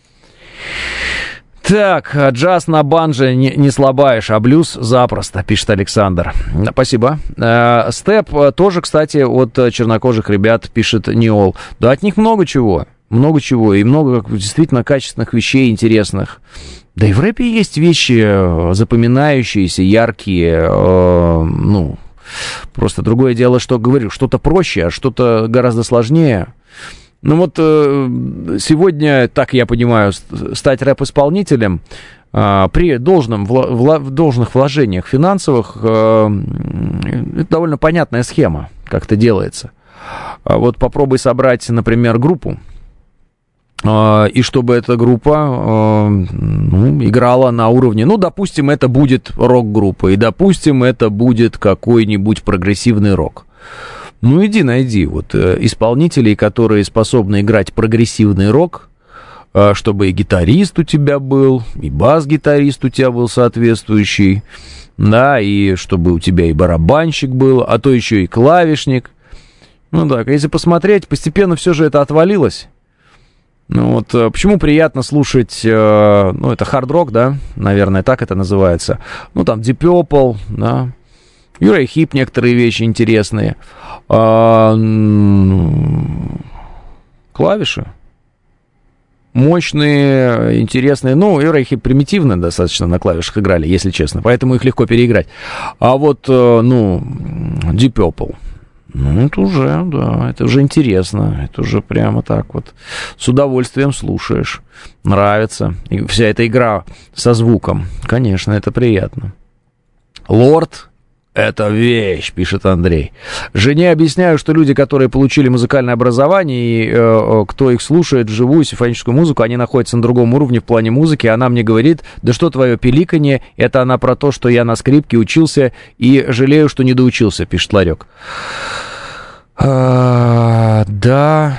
Так, джаз на банже не слабаешь, а блюз запросто, пишет Александр. Спасибо. Степ тоже, кстати, от чернокожих ребят, пишет Ниол. Да, от них много чего, и много действительно качественных вещей интересных. Да и в рэпе есть вещи запоминающиеся, яркие, просто другое дело, что говорю, что-то проще, а что-то гораздо сложнее. Ну вот сегодня, так я понимаю, стать рэп-исполнителем при должных вложениях финансовых, это довольно понятная схема, как это делается. Вот попробуй собрать, например, группу, и чтобы эта группа играла на уровне, ну, допустим, это будет рок-группа, и, допустим, это будет какой-нибудь прогрессивный рок. Ну, иди найди вот исполнителей, которые способны играть прогрессивный рок, чтобы и гитарист у тебя был, и бас-гитарист у тебя был соответствующий, да, и чтобы у тебя и барабанщик был, а то еще и клавишник. Ну так, если посмотреть, постепенно все же это отвалилось. Ну вот, почему приятно слушать, ну, это хард-рок, да, наверное, так это называется. Ну, там, Deep Purple, да, Uriah Heep, некоторые вещи интересные. Клавиши мощные, интересные. Ну, Uriah Heep примитивно достаточно на клавишах играли, если честно, поэтому их легко переиграть. А вот, ну, Deep Purple, ну, это уже, да, это уже интересно, это уже прямо так вот с удовольствием слушаешь, нравится. И вся эта игра со звуком, конечно, это приятно. Лорд — это вещь, пишет Андрей. Жене объясняю, что люди, которые получили музыкальное образование, и кто их слушает вживую, симфоническую музыку, они находятся на другом уровне в плане музыки. Она мне говорит: да что твое пиликанье, это она про то, что я на скрипке учился и жалею, что не доучился, пишет Ларек. Да.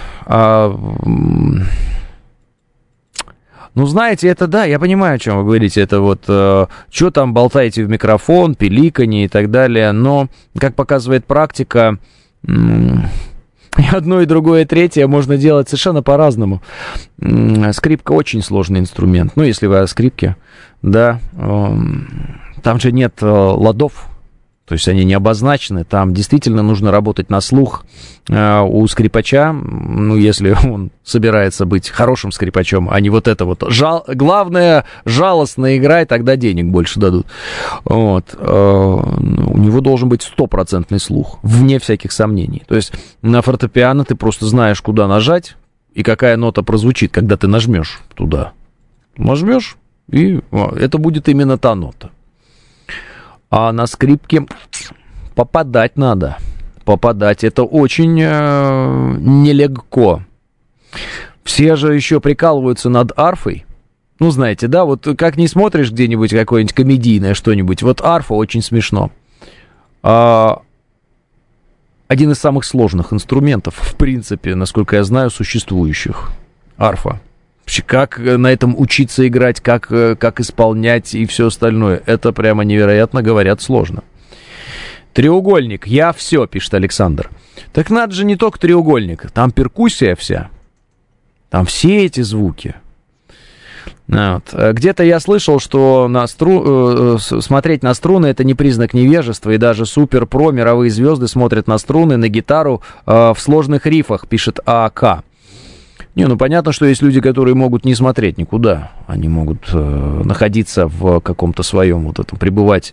Ну, знаете, это да, я понимаю, о чем вы говорите. Это вот, что там болтаете в микрофон, пиликанье и так далее. Но, как показывает практика, одно и другое, и третье можно делать совершенно по-разному. Скрипка очень сложный инструмент. Ну, если вы о скрипке, да. Там же нет ладов. То есть они не обозначены, там действительно нужно работать на слух. У скрипача, ну, если он собирается быть хорошим скрипачом, а не вот это вот. Главное, жалостно играй, тогда денег больше дадут. Вот. У него должен быть 100% слух, вне всяких сомнений. То есть на фортепиано ты просто знаешь, куда нажать, и какая нота прозвучит, когда ты нажмешь туда. Нажмешь, и это будет именно та нота. А на скрипке попадать надо. Попадать это очень нелегко. Все же еще прикалываются над арфой. Ну, знаете, да, вот как не смотришь где-нибудь какое-нибудь комедийное что-нибудь, вот арфа очень смешно. Один из самых сложных инструментов, в принципе, насколько я знаю, существующих. Арфа. Как на этом учиться играть, как исполнять и все остальное. Это прямо невероятно, говорят, сложно. Треугольник. Я все, пишет Александр. Так надо же не только треугольник. Там перкуссия вся. Там все эти звуки. Вот. Где-то я слышал, что смотреть на струны — это не признак невежества, и даже супер-про мировые звезды смотрят на струны, на гитару в сложных рифах, пишет АК. Не, ну понятно, что есть люди, которые могут не смотреть никуда. Они могут находиться в каком-то своем вот этом, пребывать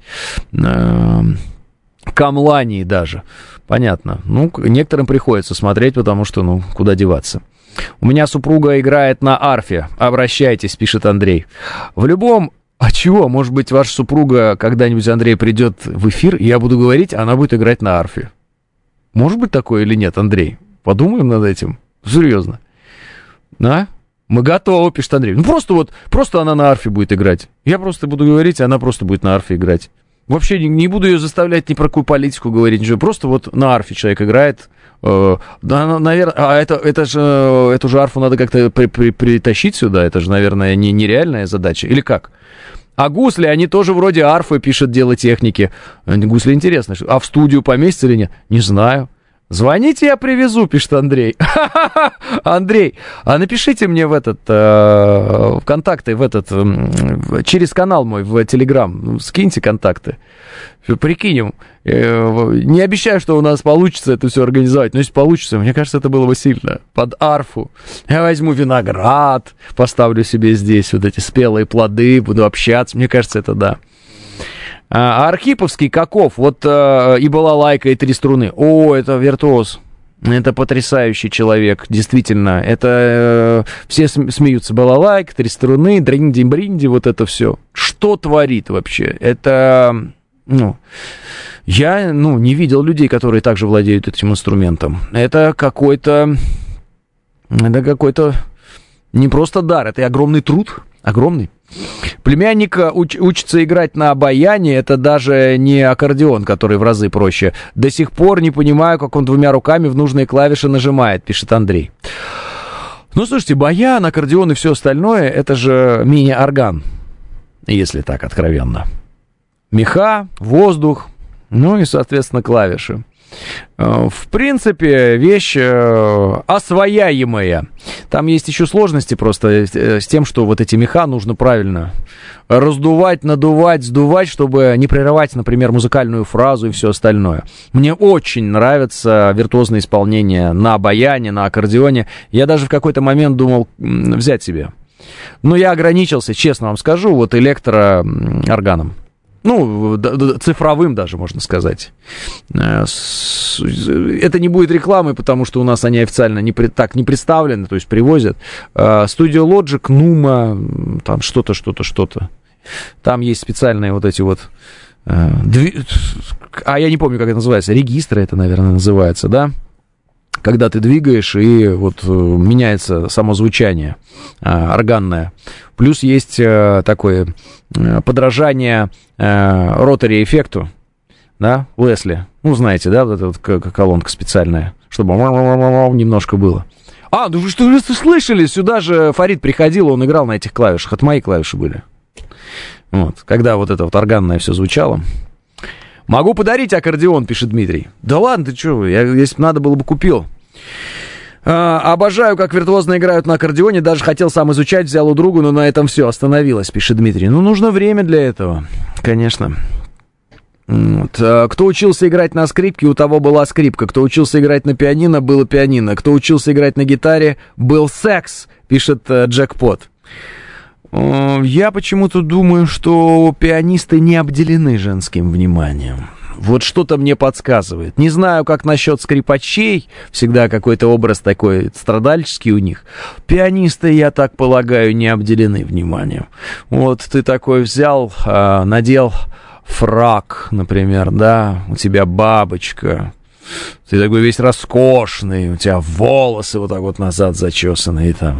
камлании даже. Понятно. Ну, некоторым приходится смотреть, потому что, ну, куда деваться. У меня супруга играет на арфе. Обращайтесь, пишет Андрей. В любом... А чего? Может быть, ваша супруга когда-нибудь, Андрей, придет в эфир, и я буду говорить, а она будет играть на арфе. Может быть такое или нет, Андрей? Подумаем над этим. Серьезно. Да? Мы готовы, пишет Андрей. Ну, просто она на арфе будет играть. Я просто буду говорить, а она просто будет на арфе играть. Вообще не буду ее заставлять ни про какую политику говорить, ничего. Просто вот на арфе человек играет. Да, наверное, эту же арфу надо как-то притащить сюда. Это же, наверное, нереальная задача. Или как? А гусли, они тоже вроде арфы, пишет дело техники. Гусли интересно. А в студию поместят или нет? Не знаю. Звоните, я привезу, пишет Андрей. Андрей, а напишите мне в контакты, через канал мой в Телеграм, скиньте контакты, прикинем. Не обещаю, что у нас получится это все организовать, но если получится, мне кажется, это было бы сильно. Под арфу. Я возьму виноград, поставлю себе здесь вот эти спелые плоды, буду общаться, мне кажется, это да. А Архиповский каков? Вот и балалайка, и три струны. О, это виртуоз. Это потрясающий человек, действительно. Это все смеются, балалайк, 3 струны, дринди-бринди, вот это все. Что творит вообще? Это, я, не видел людей, которые также владеют этим инструментом. Это какой-то не просто дар, это и огромный труд, огромный. Племянник учится играть на баяне, это даже не аккордеон, который в разы проще. До сих пор не понимаю, как он 2 руками в нужные клавиши нажимает, пишет Андрей. Ну, слушайте, баян, аккордеон и все остальное, это же мини-орган, если так откровенно. Меха, воздух, и, соответственно, клавиши. В принципе, вещь освояемая. Там есть еще сложности просто с тем, что вот эти меха нужно правильно раздувать, надувать, сдувать, чтобы не прерывать, например, музыкальную фразу и все остальное. Мне очень нравится виртуозное исполнение на баяне, на аккордеоне. Я даже в какой-то момент думал взять себе. Но я ограничился, честно вам скажу, вот электроорганом. Цифровым даже, можно сказать. Это не будет рекламы, потому что у нас они официально не представлены, то есть привозят. Studio Logic, Numa, там что-то. Там есть специальные вот эти вот... я не помню, как это называется. Регистры это, наверное, называется, да? Когда ты двигаешь, и вот меняется само звучание органное. Плюс есть такое подражание ротори-эффекту, да, Лесли. Знаете, да, вот эта вот колонка специальная, чтобы немножко было. Вы что, слышали? Сюда же Фарид приходил, он играл на этих клавишах. Это мои клавиши были. Вот, когда вот это вот органное все звучало. Могу подарить аккордеон, пишет Дмитрий. Да ладно, ты что, если бы надо было бы купил. Обожаю, как виртуозно играют на аккордеоне. Даже хотел сам изучать, взял у друга, но на этом все, остановилось, пишет Дмитрий. Нужно время для этого, конечно. Вот. Кто учился играть на скрипке, у того была скрипка. Кто учился играть на пианино, было пианино. Кто учился играть на гитаре, был секс, пишет Джекпот. Я почему-то думаю, что пианисты не обделены женским вниманием. Вот что-то мне подсказывает. Не знаю, как насчет скрипачей. Всегда какой-то образ такой страдальческий у них. Пианисты, я так полагаю, не обделены вниманием. Вот ты такой взял, надел фрак, например, да, у тебя бабочка. Ты такой весь роскошный, у тебя волосы вот так вот назад зачесаны, и там...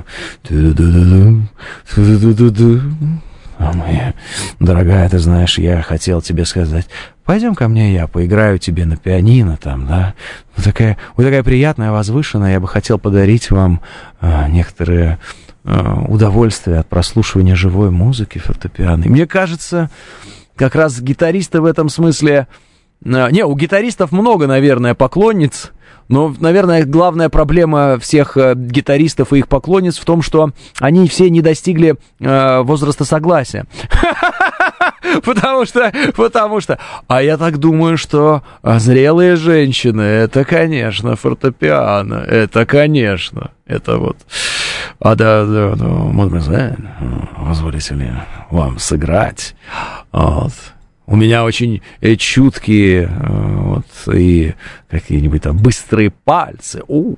моя дорогая, ты знаешь, я хотел тебе сказать, пойдем ко мне, я поиграю тебе на пианино там, да? Вы такая приятная, возвышенная, я бы хотел подарить вам некоторые удовольствия от прослушивания живой музыки фортепиано. Мне кажется, как раз гитаристы в этом смысле... у гитаристов много, наверное, поклонниц, но, наверное, главная проблема всех гитаристов и их поклонниц в том, что они все не достигли возраста согласия. Потому что... А я так думаю, что зрелые женщины, это, конечно, фортепиано, это, конечно, это вот... мадемуазель, позволите ли вам сыграть? Вот. У меня очень чуткие и какие-нибудь там быстрые пальцы.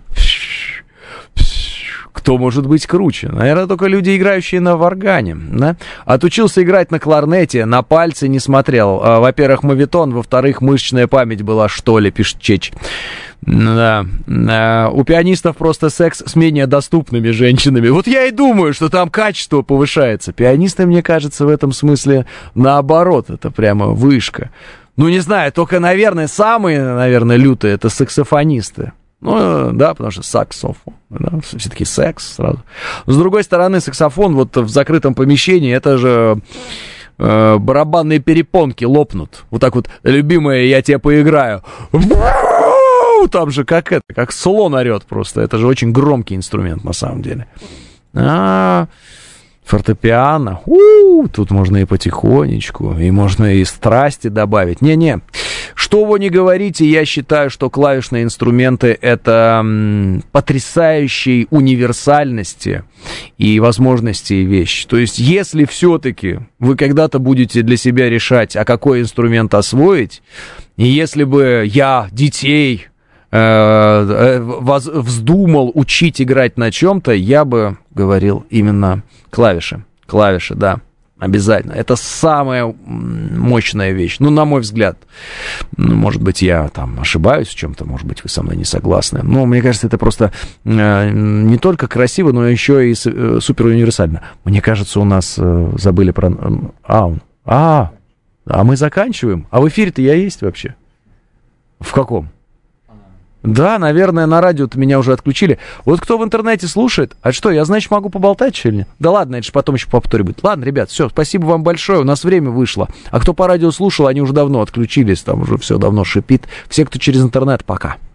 Кто может быть круче? Наверное, только люди, играющие на варгане. Да? Отучился играть на кларнете, на пальцы не смотрел. Во-первых, моветон, во-вторых, мышечная память была, что ли, пишет Чеч. Да. У пианистов просто секс с менее доступными женщинами. Вот я и думаю, что там качество повышается. Пианисты, мне кажется, в этом смысле наоборот. Это прямо вышка. Не знаю, только, наверное, самые, лютые, это саксофонисты. Да, потому что саксофон, да, все-таки секс сразу. С другой стороны, саксофон вот в закрытом помещении, это же барабанные перепонки лопнут. Вот так вот, любимая, я тебе поиграю. Там же как слон орет просто. Это же очень громкий инструмент на самом деле. Фортепиано. Тут можно и потихонечку, и можно и страсти добавить. Не-не. Что вы не говорите, я считаю, что клавишные инструменты — это потрясающей универсальности и возможности вещь. То есть, если все-таки вы когда-то будете для себя решать, а какой инструмент освоить, и если бы я детей вздумал учить играть на чем-то, я бы говорил именно клавиши. Клавиши, да, обязательно. Это самая мощная вещь, ну, на мой взгляд. Ну, может быть, я там ошибаюсь в чем-то, может быть, вы со мной не согласны. Но мне кажется, это просто не только красиво, но еще и супер универсально. Мне кажется, у нас забыли про... А мы заканчиваем? А в эфире-то я есть вообще? В каком? Да, наверное, на радио-то меня уже отключили. Вот кто в интернете слушает, а что, я, значит, могу поболтать, что ли? Да ладно, это же потом еще повторе будет. Ладно, ребят, все, спасибо вам большое, у нас время вышло. А кто по радио слушал, они уже давно отключились, там уже все давно шипит. Все, кто через интернет, пока.